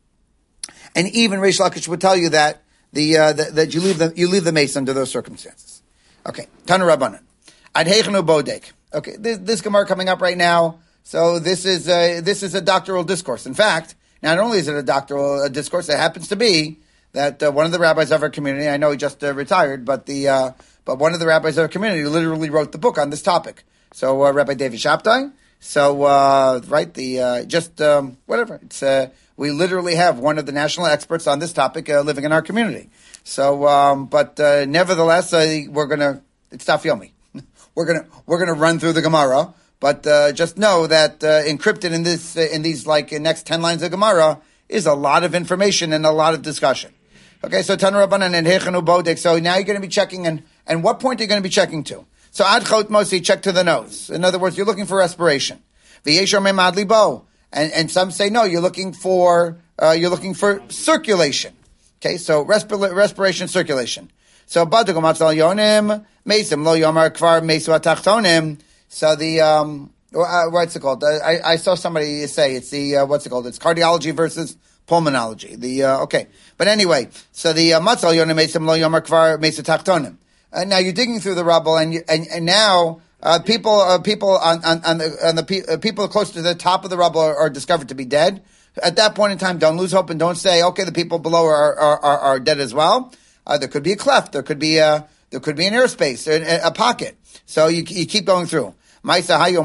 [SPEAKER 1] And even Reish Lakish would tell you that the uh, that, that you leave the you leave the mace under those circumstances. Okay, Tanu Rabbanan, Adheichnu Bodek. Okay, this, this Gemara coming up right now. So this is a, this is a doctoral discourse. In fact, not only is it a doctoral uh, discourse, it happens to be that uh, one of the rabbis of our community, I know he just uh, retired, but the uh, but one of the rabbis of our community literally wrote the book on this topic. So uh, Rabbi David Shabtai. So uh, right, the uh, just um, whatever. It's uh, we literally have one of the national experts on this topic uh, living in our community. So, um, but uh, nevertheless, uh, we're gonna. It's Daf Yomi. We're gonna we're gonna run through the Gemara, but uh, just know that uh, encrypted in this uh, in these like uh, next ten lines of Gemara is a lot of information and a lot of discussion. Okay, so Tanu Rabbanan and Heichanu Bodek. So now you're going to be checking, and and what point are you going to be checking to? So Ad Chot Mosi, check to the nose. In other words, you're looking for respiration. V'yeshor Memad Libo, and and some say no, you're looking for uh, you're looking for circulation. Okay, so resp- respiration, circulation. So Badugam Atzal Yonim. Mesim lo yomar kvar mesu atachtonim. So the um, uh, what's it called? I, I saw somebody say it's the uh, what's it called? It's cardiology versus pulmonology. The uh, okay, but anyway, so the matzal yonim mesim lo yomar kvar mesu atachtonim. Now you're digging through the rubble, and you, and, and now uh, people uh, people on on, on the, on the pe- uh, people close to the top of the rubble are, are discovered to be dead. At that point in time, don't lose hope and don't say, okay, the people below are are, are, are dead as well. Uh, there could be a cleft. There could be a There could be an airspace, a, a pocket. So you, you keep going through. And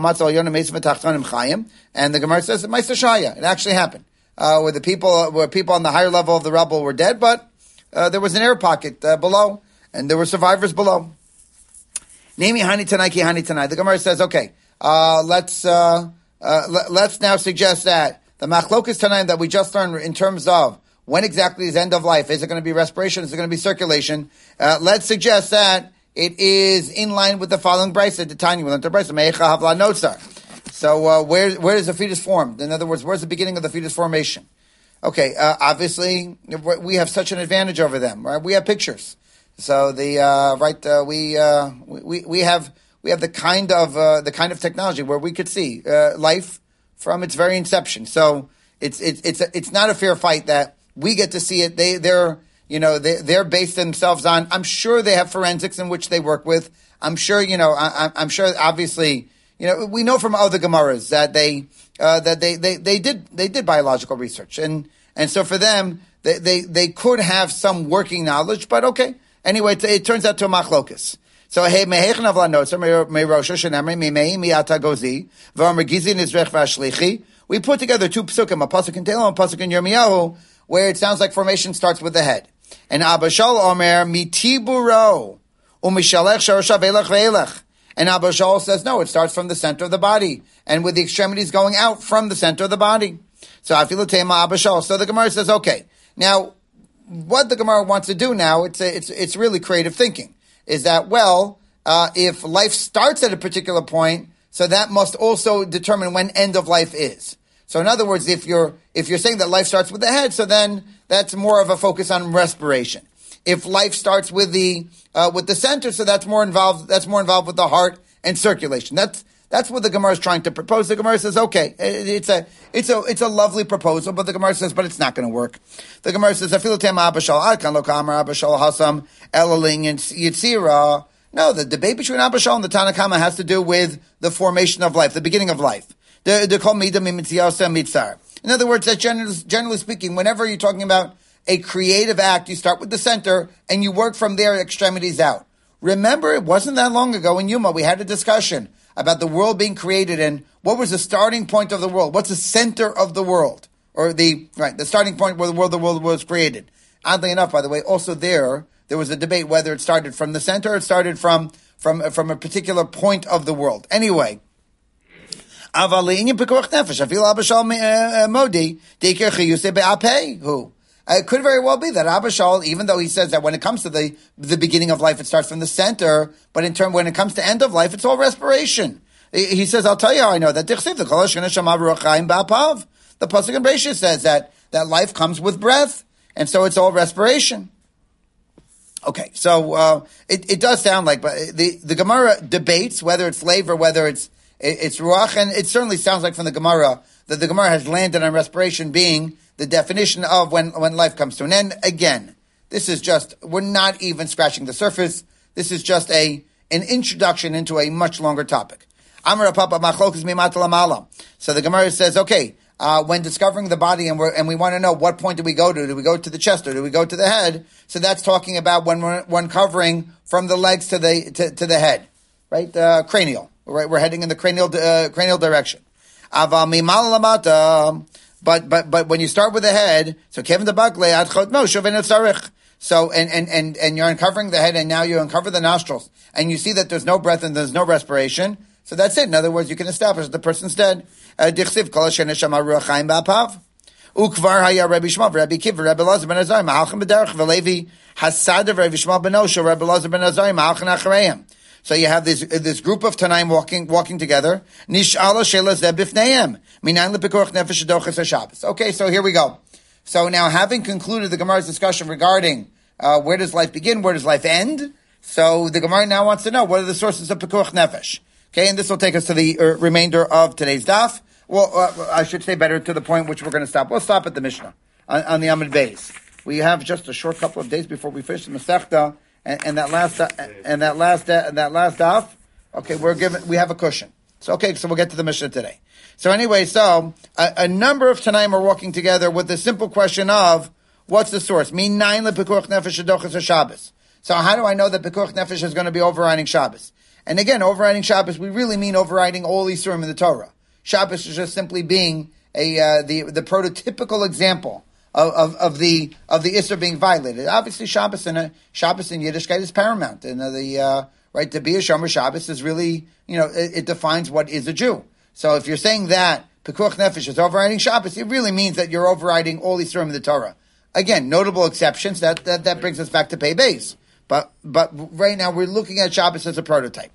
[SPEAKER 1] the Gemara says, Maisa Shaya. It actually happened. Uh, where the people, where people on the higher level of the rubble were dead, but uh, there was an air pocket uh, below, and there were survivors below. Nami Hani Tanai Ki Hani Tanai. The Gemara says, okay, uh, let's uh, uh, let, let's now suggest that the Machlokas Tanaim that we just learned in terms of when exactly is end of life? Is it going to be respiration? Is it going to be circulation? Uh, let's suggest that it is in line with the following brisa. The tiny we learned the brisa. Me'echa havla notzar. So uh, where where is the fetus formed? In other words, where's the beginning of the fetus formation? Okay, uh, obviously we have such an advantage over them, right? We have pictures. So the uh, right uh, we, uh, we we have we have the kind of uh, the kind of technology where we could see uh, life from its very inception. So it's it's it's a, it's not a fair fight that we get to see it. They, they're, you know, they, they're based themselves on, I'm sure they have forensics in which they work with. I'm sure, you know, I, I'm sure obviously, you know, we know from other Gemaras that they, uh, that they, they, they did, they did biological research. And, and so for them, they, they, they could have some working knowledge, but okay. Anyway, it, it turns out to a machlokus. So, hey, mehechan avla notzer, me rosha shenemri, me mei miata gozi, v'amr gizi nizrech v'ashlichi. We put together two psukim, a pasuk in Tehillim, a pasuk in Yirmiyahu, where it sounds like formation starts with the head. And Abba Shaul omer, mitiburo, umishalech sharosha ve'elech ve'elech. And Abba Shaul says, no, it starts from the center of the body, and with the extremities going out from the center of the body. So afilu tema Abba Shaul. So the Gemara says, okay, now, what the Gemara wants to do now, it's a, it's it's really creative thinking, is that, well, uh, if life starts at a particular point, so that must also determine when end of life is. So in other words, if you're if you're saying that life starts with the head, so then that's more of a focus on respiration. If life starts with the uh, with the center, so that's more involved. That's more involved with the heart and circulation. That's that's what the Gemara is trying to propose. The Gemara says, okay, it's a it's a it's a lovely proposal, but the Gemara says, but it's not going to work. The Gemara says, "Afilu tema abashal adkan lo kamar abashal hasam elaling and yitzira." No, the debate between Abashal and the Tanakama has to do with the formation of life, the beginning of life. The the kol midah mimitziasa mitzar. In other words, that generally, generally speaking, whenever you're talking about a creative act, you start with the center and you work from there, extremities out. Remember, it wasn't that long ago in Yuma, we had a discussion about the world being created and what was the starting point of the world? What's the center of the world? Or the, right, the starting point where the world, the world was created. Oddly enough, by the way, also there, there was a debate whether it started from the center or it started from, from, from a particular point of the world. Anyway, who? It could very well be that Abba Shaul, even though he says that when it comes to the the beginning of life, it starts from the center, but in turn, when it comes to end of life, it's all respiration. He says, I'll tell you how I know that. The Pasuk in Bereshit says that, that life comes with breath, and so it's all respiration. Okay, so uh, it, it does sound like, but the, the Gemara debates whether it's lave or whether it's it's ruach, and it certainly sounds like from the Gemara that the Gemara has landed on respiration being the definition of when, when life comes to an end. Again, this is just, we're not even scratching the surface. This is just a an introduction into a much longer topic. Amar Papa Machlokas Mimatal Amala. So the Gemara says, okay, uh, when discovering the body and we're, and we want to know what point do we go to? Do we go to the chest or do we go to the head? So that's talking about when we're, when covering from the legs to the, to, to the head, right? Uh, cranial, right? We're heading in the cranial, uh, cranial direction. Ava Mimal Lamata. But, but, but when you start with the head, so Kevin the Bakle, Adchot Moshe V'Netzarich. So, and, and, and, and you're uncovering the head and now you uncover the nostrils and you see that there's no breath and there's no respiration. So that's it. In other words, you can establish that the person's dead. Dichsiv kol asher neshama ruach chaim ba'apav. Ukvar haya Rabbi Shmuel, Rabbi Kiva, Rabbi Elazar ben Azariah, Ma'alchem b'derech, v'levi hasad of Rabbi Shmuel ben Osho, Rabbi Elazar ben Azariah, Ma'alchem achareim. So you have this this group of Tanaim walking walking together. Nish'ala shela zeh bifneihem. Minayin lepikuach nefesh adoches haShabbos. Okay, so here we go. So now, having concluded the Gemara's discussion regarding uh, where does life begin, where does life end, so the Gemara now wants to know what are the sources of pikuach nefesh. Okay, and this will take us to the uh, remainder of today's daf. Well, uh, I should say better to the point which we're going to stop. We'll stop at the Mishnah on, on the Amud Beis. We have just a short couple of days before we finish the Masechta. And, and that last, uh, and that last, uh, that last daf, okay, we're given, we have a cushion. So, okay, so we'll get to the Mishnah today. So anyway, so, a, a number of Tanaim are walking together with the simple question of, what's the source? Minayin lepikuach nefesh adoches haShabbos. So how do I know that pikuach nefesh is going to be overriding Shabbos? And again, overriding Shabbos, we really mean overriding all Isurim in the Torah. Shabbos is just simply being a, uh, the, the prototypical example Of, of, of the of the Isser being violated. Obviously, Shabbos in a Shabbos in Yiddishkeit is paramount, and uh, the uh, right to be a Shomer Shabbos is really, you know, it, it defines what is a Jew. So if you're saying that Pekuach Nefesh is overriding Shabbos, it really means that you're overriding all Yisurim in the Torah. Again, notable exceptions. That that, that brings us back to Pei Beis. But but right now we're looking at Shabbos as a prototype.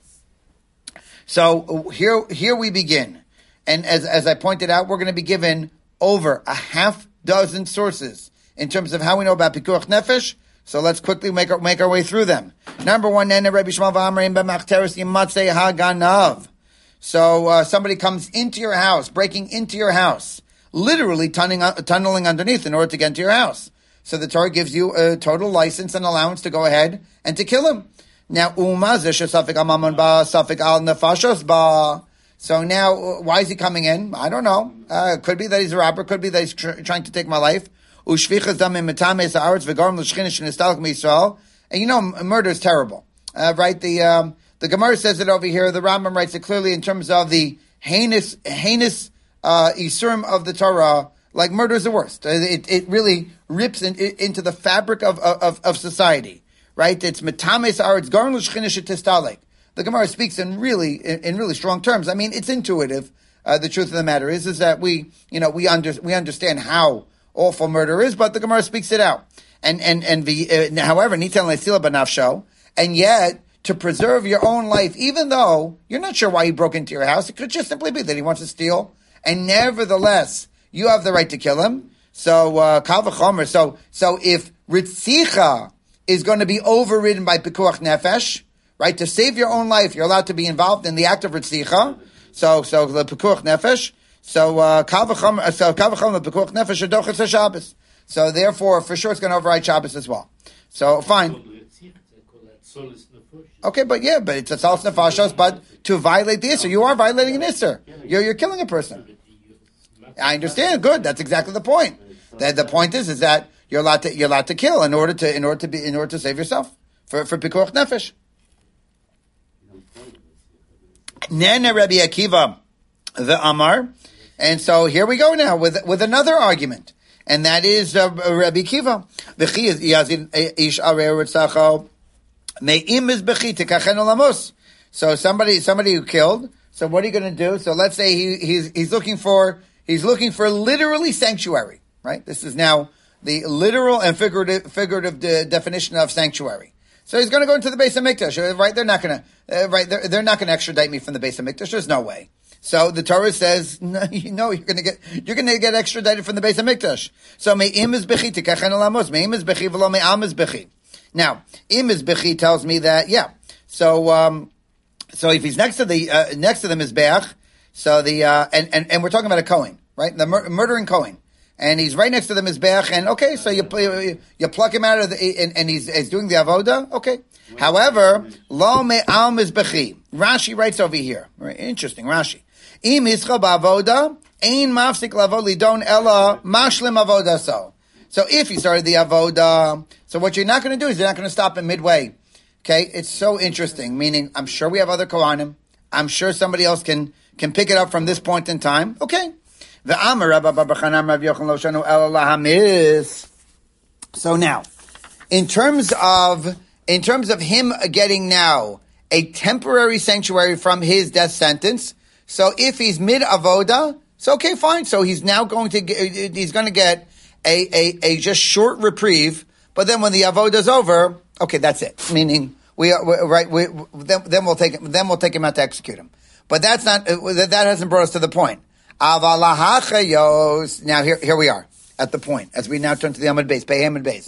[SPEAKER 1] So here here we begin, and as as I pointed out, we're going to be given over a half dozen sources in terms of how we know about Pikuach Nefesh. So let's quickly make our, make our way through them. Number one, Nene Rabbi Shmuel v'Amrein b'Machteres Yimatzei Haganav. So uh, somebody comes into your house, breaking into your house, literally tunneling, uh, tunneling underneath in order to get into your house. So the Torah gives you a total license and allowance to go ahead and to kill him. Now, umazeh safik al mamon ba, safik al nefashos ba. So now, why is he coming in? I don't know. Uh, could be that he's a robber. Could be that he's tr- trying to take my life. Ushvichas damim metames haaretz v'garim l'shchinish nistalk miYisrael. And you know, murder is terrible, uh, right? The um, the Gemara says it over here. The Rambam writes it clearly in terms of the heinous heinous uh, isurim of the Torah. Like murder is the worst. It it really rips in, it, into the fabric of, of of society, right? It's metames haaretz garim l'shchinish tistalek. The Gemara speaks in really, in, in really strong terms. I mean, it's intuitive. Uh, the truth of the matter is, is that we, you know, we under, we understand how awful murder is, but the Gemara speaks it out. And, and, and the, uh, however, nitan le'sila b'nafsho, and yet, to preserve your own life, even though you're not sure why he broke into your house, it could just simply be that he wants to steal, and nevertheless, you have the right to kill him. So, uh, kal v'chomer, so, so if ritzicha is going to be overridden by pikuach nefesh, right, to save your own life, you're allowed to be involved in the act of ritzicha. So, so the pekuach nefesh. So, kal v'chom, so kal v'chom the pekuach nefesh adochas Shabbos. So, therefore, for sure, it's going to override Shabbos as well. So, fine. Okay, but yeah, but it's a salas nefashos. But to violate the isser, you are violating an isser. You're you're killing a person. I understand. Good. That's exactly the point. The, the point is, is that you're allowed to you're allowed to kill in order to in order to be in order to save yourself for for pekuach nefesh. Nene Rabbi Akiva, the Amar, and so here we go now with with another argument, and that is uh, Rabbi Akiva. V'chi yazin ish arei ritzacho me'im is b'chi tekachen olamos. So somebody somebody who killed. So what are you going to do? So let's say he, he's he's looking for he's looking for literally sanctuary, right? This is now the literal and figurative figurative de- definition of sanctuary. So he's going to go into the Beis HaMikdash, right? They're not going to, uh, right? They're, they're not going to extradite me from the Beis HaMikdash. There's no way. So the Torah says, no, you know, you're going to get, you're going to get extradited from the Beis HaMikdash. So me'im is bechi tikachen olamos, me'im is bechi v'lo me'am is bechi. Now, im is bechi tells me that, yeah. So, um, so if he's next to the, uh, next to the Mizbeach, so the, uh, and, and, and we're talking about a Kohen, right? The mur- murdering Kohen. And he's right next to the Mizbeach, and okay, so you you, you pluck him out of the, and, and he's, he's doing the avoda, okay. However, lo me'al Mizbechi. Rashi writes over here, right, interesting, Rashi. Im ischa ba'avoda, ein mafsik lavod lidon ella mashlim avoda so. So if he started the avoda, so what you're not going to do is you're not going to stop him midway. Okay, it's so interesting, meaning I'm sure we have other Kohanim. I'm sure somebody else can, can pick it up from this point in time. Okay. So now, in terms of in terms of him getting now a temporary sanctuary from his death sentence, so if he's mid avoda, so okay, fine. So he's now going to get, he's going to get a, a a just short reprieve. But then when the avoda's over, okay, that's it. Meaning we are right. We, then, then we'll take then we'll take him out to execute him. But that's not that hasn't brought us to the point. Now here, here we are at the point as we now turn to the Amud Beis, Pei Amud Beis.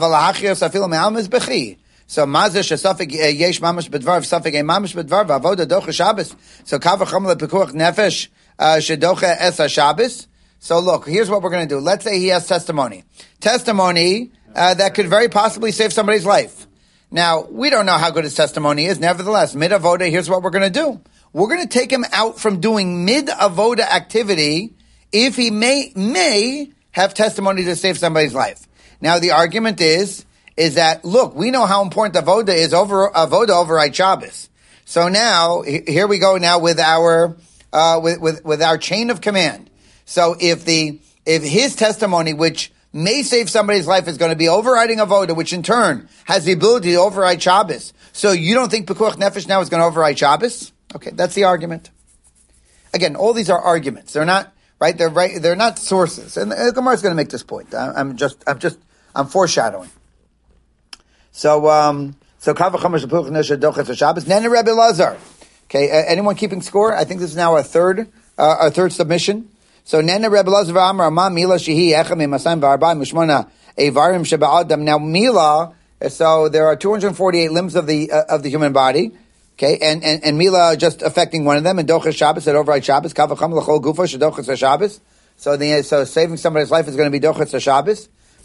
[SPEAKER 1] So mazeh shesafik yesh mamash bedvar, safik ein mamash bedvar, v'avoda docha Shabbos. So kavacham lepekuach nefesh shedocha es Shabbos. So look, here's what we're going to do. Let's say he has testimony, testimony uh, that could very possibly save somebody's life. Now we don't know how good his testimony is. Nevertheless, mid avoda, here's what we're going to do. We're going to take him out from doing mid-avoda activity if he may may have testimony to save somebody's life. Now, the argument is, is that, look, we know how important avoda is over, avoda override Shabbos. So now, here we go now with our, uh, with, with, with our chain of command. So if the, if his testimony, which may save somebody's life, is going to be overriding avoda, which in turn has the ability to override Shabbos. So you don't think Pekuach Nefesh now is going to override Shabbos? Okay, that's the argument. Again, all these are arguments. They're not right. They're right. They're not sources. And the Gemara is going to make this point. I, I'm just. I'm just. I'm foreshadowing. So, um, so Kavachamer Shapuch Nesha Dochas Shabbos. Nene Rebbe Lazar. Okay, uh, anyone keeping score? I think this is now our third, uh, our third submission. So Nene Rebbe Lazar Amar Amam Mila Shehi Echem Masayim V'Arba Mishmona Evarim Sheba Adam. Now Mila. So there are two hundred forty-eight limbs of the uh, of the human body. Okay, and, and, and Mila just affecting one of them, and Dochas Shabbos, that override Shabbos, Kavacham L'chol Gufa, Shedochas Shabbos. So the, so saving somebody's life is going to be Dochas Shabbos.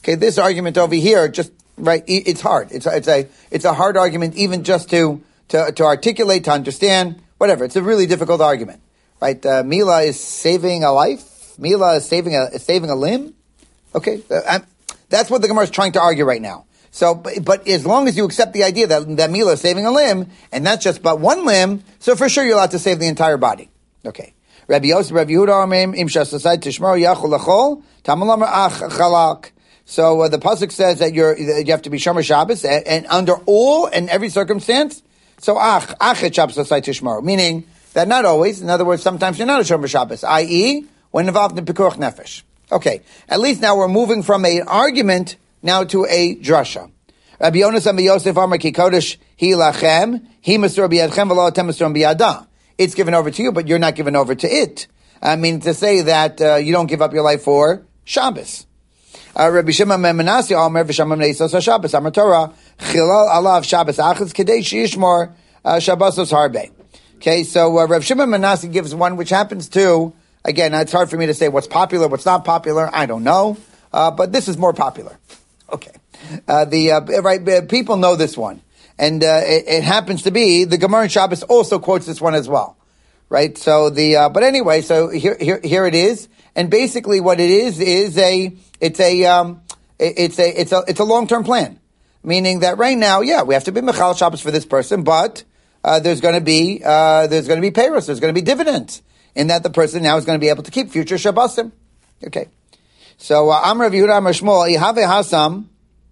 [SPEAKER 1] Okay, this argument over here, just right, it's hard. It's it's a it's a hard argument even just to to to articulate, to understand, whatever. It's a really difficult argument, right? Uh, Mila is saving a life. Mila is saving a is saving a limb. Okay, uh, I'm, that's what the Gemara is trying to argue right now. So, but, but as long as you accept the idea that that Mila is saving a limb, and that's just but one limb, so for sure you're allowed to save the entire body. Okay. Rabbi Yosef, Rabbi Yehuda, Amim, Im Shasasai Tishmar Yachol Lachol Tamalamar Ach Chalak. So uh, the pasuk says that you're you have to be Shomer Shabbos, and, and under all and every circumstance. So Ach Achet Shabbos Asai Tishmar, meaning that not always. In other words, sometimes you're not a Shomer Shabbos, that is, when involved in Pikuach Nefesh. Okay, at least now we're moving from an argument now to a drasha. Rabbi Yonas and Yosef Amar Ki Kodesh Hi Lachem Hi Masur Biyadchem V'Lo Atem Masur Biyada. It's given over to you, but you're not given over to it. I mean, to say that uh, you don't give up your life for Shabbos. Uh, Rabbi Shimon ben Menashe Omer v'Shamam Neisos Shabbos Amar Torah Chilal Alav Shabbos Achaz Kedei Sheyishmor Shabbosos Harbe. Okay, so uh, Rabbi Shimon ben Menashe gives one which happens to, again, it's hard for me to say what's popular, what's not popular. I don't know, uh, but this is more popular. Okay, uh, the uh, right uh, people know this one. And uh, it, it happens to be the Gemara in Shabbos also quotes this one as well, right? So the uh, but anyway, so here here here it is, and basically what it is is a it's a um, it, it's a it's a it's a long term plan, meaning that right now, yeah, we have to be Mechal Shabbos for this person, but uh, there's going to be uh, there's going to be payros, there's going to be dividends, in that the person now is going to be able to keep future Shabbosim. Okay, so Amar Rav Yehuda Amar Shmuel Yihave Hasam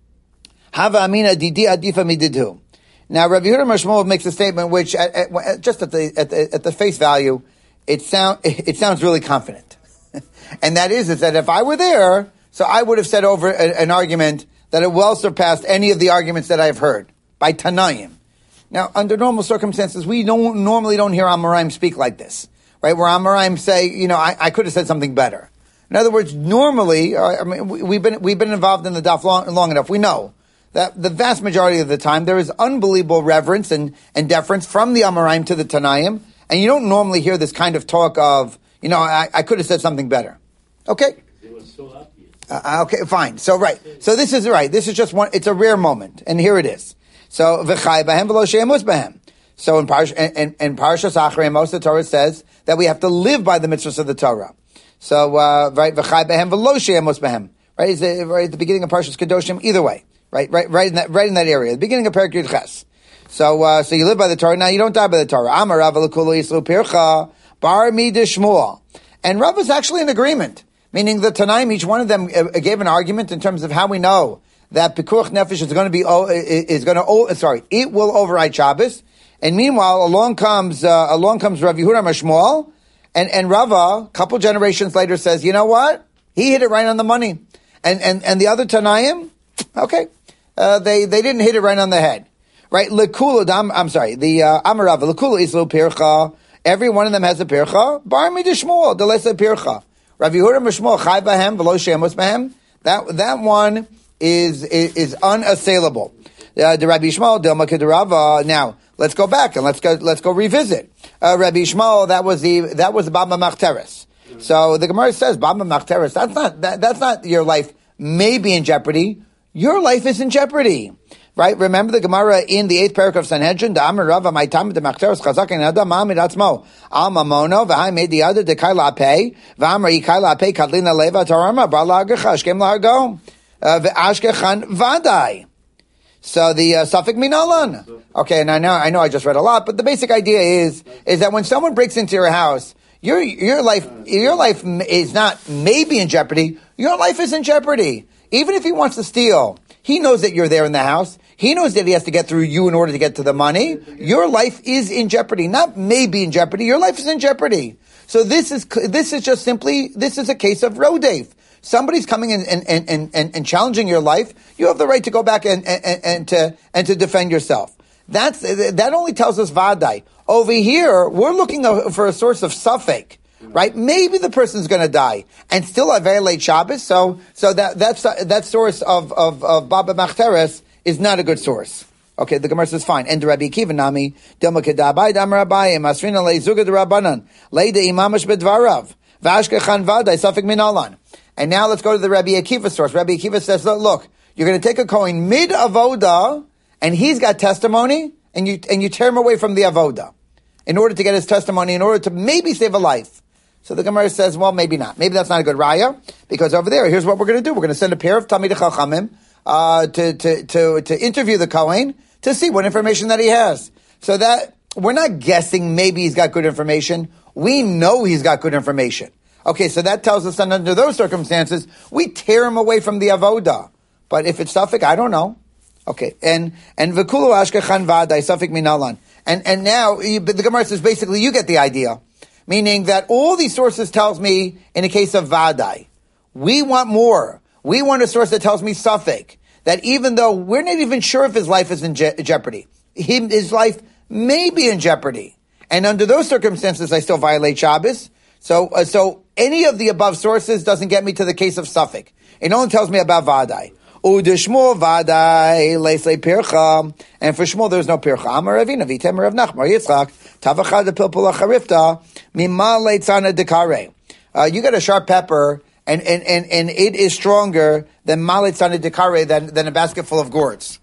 [SPEAKER 1] Hava Amina Didi Adifa Mididhu. Now, Rabbi Yehuda Shmuel makes a statement which, at, at, just at the, at the at the face value, it sound it sounds really confident, and that is is that if I were there, so I would have said over a, an argument that it well surpassed any of the arguments that I've heard by Tanaim. Now, under normal circumstances, we don't normally don't hear Amoraim speak like this, right? Where Amoraim say, you know, I, I could have said something better. In other words, normally, uh, I mean, we, we've been we've been involved in the daf long, long enough. We know that the vast majority of the time there is unbelievable reverence and, and deference from the Amoraim to the Tanaim, and you don't normally hear this kind of talk of, you know, I, I could have said something better. Okay?
[SPEAKER 3] It was so obvious.
[SPEAKER 1] Uh, okay, fine. So, right. So this is right. This is just one, it's a rare moment, and here it is. So, v'chai b'hem v'lo she'emus b'hem. So in, Parsh, in, in Parshas Acharei Amos, the Torah says that we have to live by the mitzvahs of the Torah. So, uh, right, v'chai b'hem v'lo she'emus b'hem. Right, is it, right at the beginning of Parshas Kedoshim, either way. Right, right, right in that, right in that area, the beginning of Perek Yud Ches. So, uh, so you live by the Torah. Now you don't die by the Torah. Amar Rav L'Kulu Yislu Pircha Bar Midah Shmuel. And Rav is actually in agreement, meaning the Tanaim, each one of them uh, gave an argument in terms of how we know that Pikuach Nefesh is going to be oh, is going to oh, sorry, it will override Shabbos. And meanwhile, along comes uh, along comes Rav Yehuda Shmuel, and and Rava, a couple generations later, says, you know what? He hit it right on the money, and and and the other Tanaim, okay. Uh, they, they didn't hit it right on the head. Right? Lekula, I'm, I'm sorry, the, uh, Amarav, Lekula Islu Pircha, every one of them has a Pircha, Bar Midah Shmuel, Delesa Pircha. Rav Yehuda Shmuel, Chai Bahem, V'lo She'emus Bahem, that, that one is, is, is unassailable. Uh, the Rabbi Shmuel, Dilma Kedarava, now, let's go back and let's go, let's go revisit. Uh, Rabbi Shmuel, that was the, that was the Baba Machteres. So the Gemara says, Baba Machteres, that's not, that, that's not your life may be in jeopardy. Your life is in jeopardy, right? Remember the Gemara in the eighth paragraph of Sanhedrin, the Amar Rava, my time, the Machteres, Chazak, and Adam, Ma'amid Atzmo, Al Mamono, V'hai made the other, the Kaila Pei, V'amar Yikaila Pei, Kadlina Leva, Tarama, Bala Agacha, Shkem Largo, V'ashkechan Vadai. So the uh, Safek Minalan. Okay, and I know, I know I just read a lot, but the basic idea is, is that when someone breaks into your house, your, your life, your life is not maybe in jeopardy, your life is in jeopardy. Even if he wants to steal, he knows that you're there in the house. He knows that he has to get through you in order to get to the money. Your life is in jeopardy. Not maybe in jeopardy. Your life is in jeopardy. So this is, this is just simply, this is a case of Rodef. Somebody's coming in and, and, and, and, and challenging your life. You have the right to go back and, and, and to, and to defend yourself. That's, that only tells us Vadai. Over here, we're looking for a source of Safek. Right? Maybe the person's going to die and still have very late Shabbos. So, so that, that's, that source of, of, of Baba Machteres is not a good source. Okay, the Gemara says fine. And the Rabbi Akiva Nami, Dilma Kedabai, Dam Rabbi, Masrina Le Zuga de Rabbanan, Le de Imamish Bedvarav, Vashkechan Vadai, Safek Minalan. And now let's go to the Rabbi Akiva source. Rabbi Akiva says, look, you're going to take a Kohen mid-avoda, and he's got testimony, and you and you tear him away from the avoda in order to get his testimony, in order to maybe save a life. So the Gemara says, well, maybe not. Maybe that's not a good raya, because over there, here's what we're going to do. We're going to send a pair of Talmidei Chachamim uh, to, to, to, to interview the Kohen to see what information that he has. So that we're not guessing maybe he's got good information. We know he's got good information. Okay, so that tells us that under those circumstances, we tear him away from the avoda. But if it's suffik, I don't know. Okay, and and v'kulu ashkechan v'adai suffik minalan. And and now the Gemara says basically you get the idea. Meaning that all these sources tells me, in the case of Vadai, we want more. We want a source that tells me Safek, that even though we're not even sure if his life is in je- jeopardy, him, his life may be in jeopardy. And under those circumstances, I still violate Shabbos. So, uh, so any of the above sources doesn't get me to the case of Safek. It only tells me about Vadai. Udishmul Vadai Leisle Pircha, and for Shmuel there's no Pircha. Amar Ravina Vitem Rav Nachmar Yitzchak Tavachad Pilpula Charifta Mima Leitzana Dekare. You got a sharp pepper, and, and, and, and it is stronger than Malitzana Dekare than than a basket full of gourds.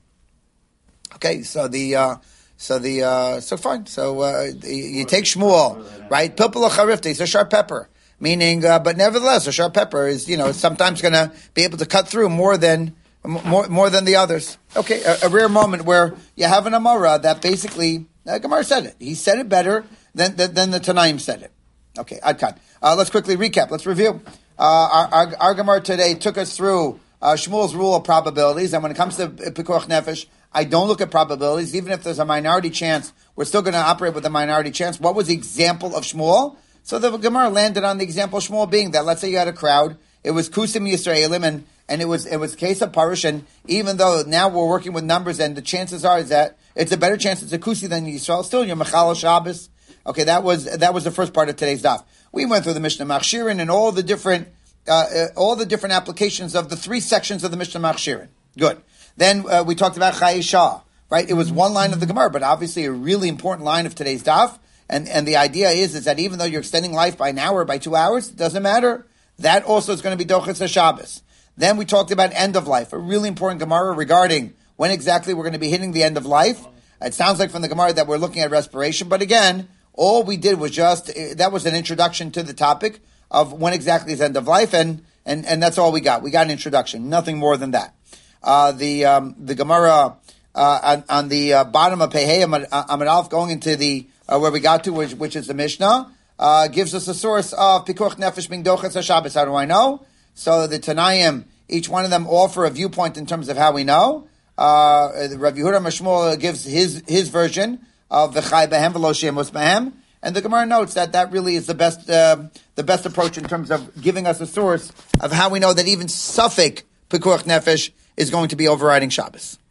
[SPEAKER 1] Okay, so the uh, so the uh, so fine. So uh, you take Shmuel, right? Pilpula Charifta, it's a sharp pepper. Meaning, uh, but nevertheless, a sharp pepper is, you know, sometimes going to be able to cut through more than more more than the others. Okay, a, a rare moment where you have an Amara that basically, uh, Gemara said it. He said it better than than, than the Tanaim said it. Okay, Adkan. Uh, let's quickly recap. Let's review. Uh, our, our, our Gemara today took us through uh, Shmuel's rule of probabilities, and when it comes to Pikuach Nefesh, I don't look at probabilities. Even if there's a minority chance, we're still going to operate with a minority chance. What was the example of Shmuel? So the Gemara landed on the example of Shmuel being that, let's say you had a crowd, it was Kusim Yisraelim, and, and it was it was case of Parush, and even though now we're working with numbers, and the chances are is that it's a better chance it's a Kusi than Yisrael, still you're Mechal Shabbos. Okay, that was that was the first part of today's daf. We went through the Mishnah Machshirin and all the different uh, uh, all the different applications of the three sections of the Mishnah Machshirin. Good. Then uh, we talked about Chayishah, right? It was one line of the Gemara, but obviously a really important line of today's daf. And and the idea is, is that even though you're extending life by an hour, by two hours, it doesn't matter. That also is going to be Dochas HaShabbos. Then we talked about end of life, a really important Gemara regarding when exactly we're going to be hitting the end of life. It sounds like from the Gemara that we're looking at respiration, but again, all we did was just, that was an introduction to the topic of when exactly is end of life, and and, and that's all we got. We got an introduction, nothing more than that. Uh, the um, the Gemara uh, on, on the uh, bottom of Pehei Amud Aleph, going into the Uh, where we got to, which, which is the Mishnah, uh, gives us a source of Pikuach Nefesh being Dochas HaShabbos. How do I know? So the Tanaim, each one of them offer a viewpoint in terms of how we know. Uh, Rav Yehuda Mashmuel gives his his version of V'chai Behem V'lo Shemus Behem, and the Gemara notes that that really is the best uh, the best approach in terms of giving us a source of how we know that even Suffolk Pikuach Nefesh is going to be overriding Shabbos.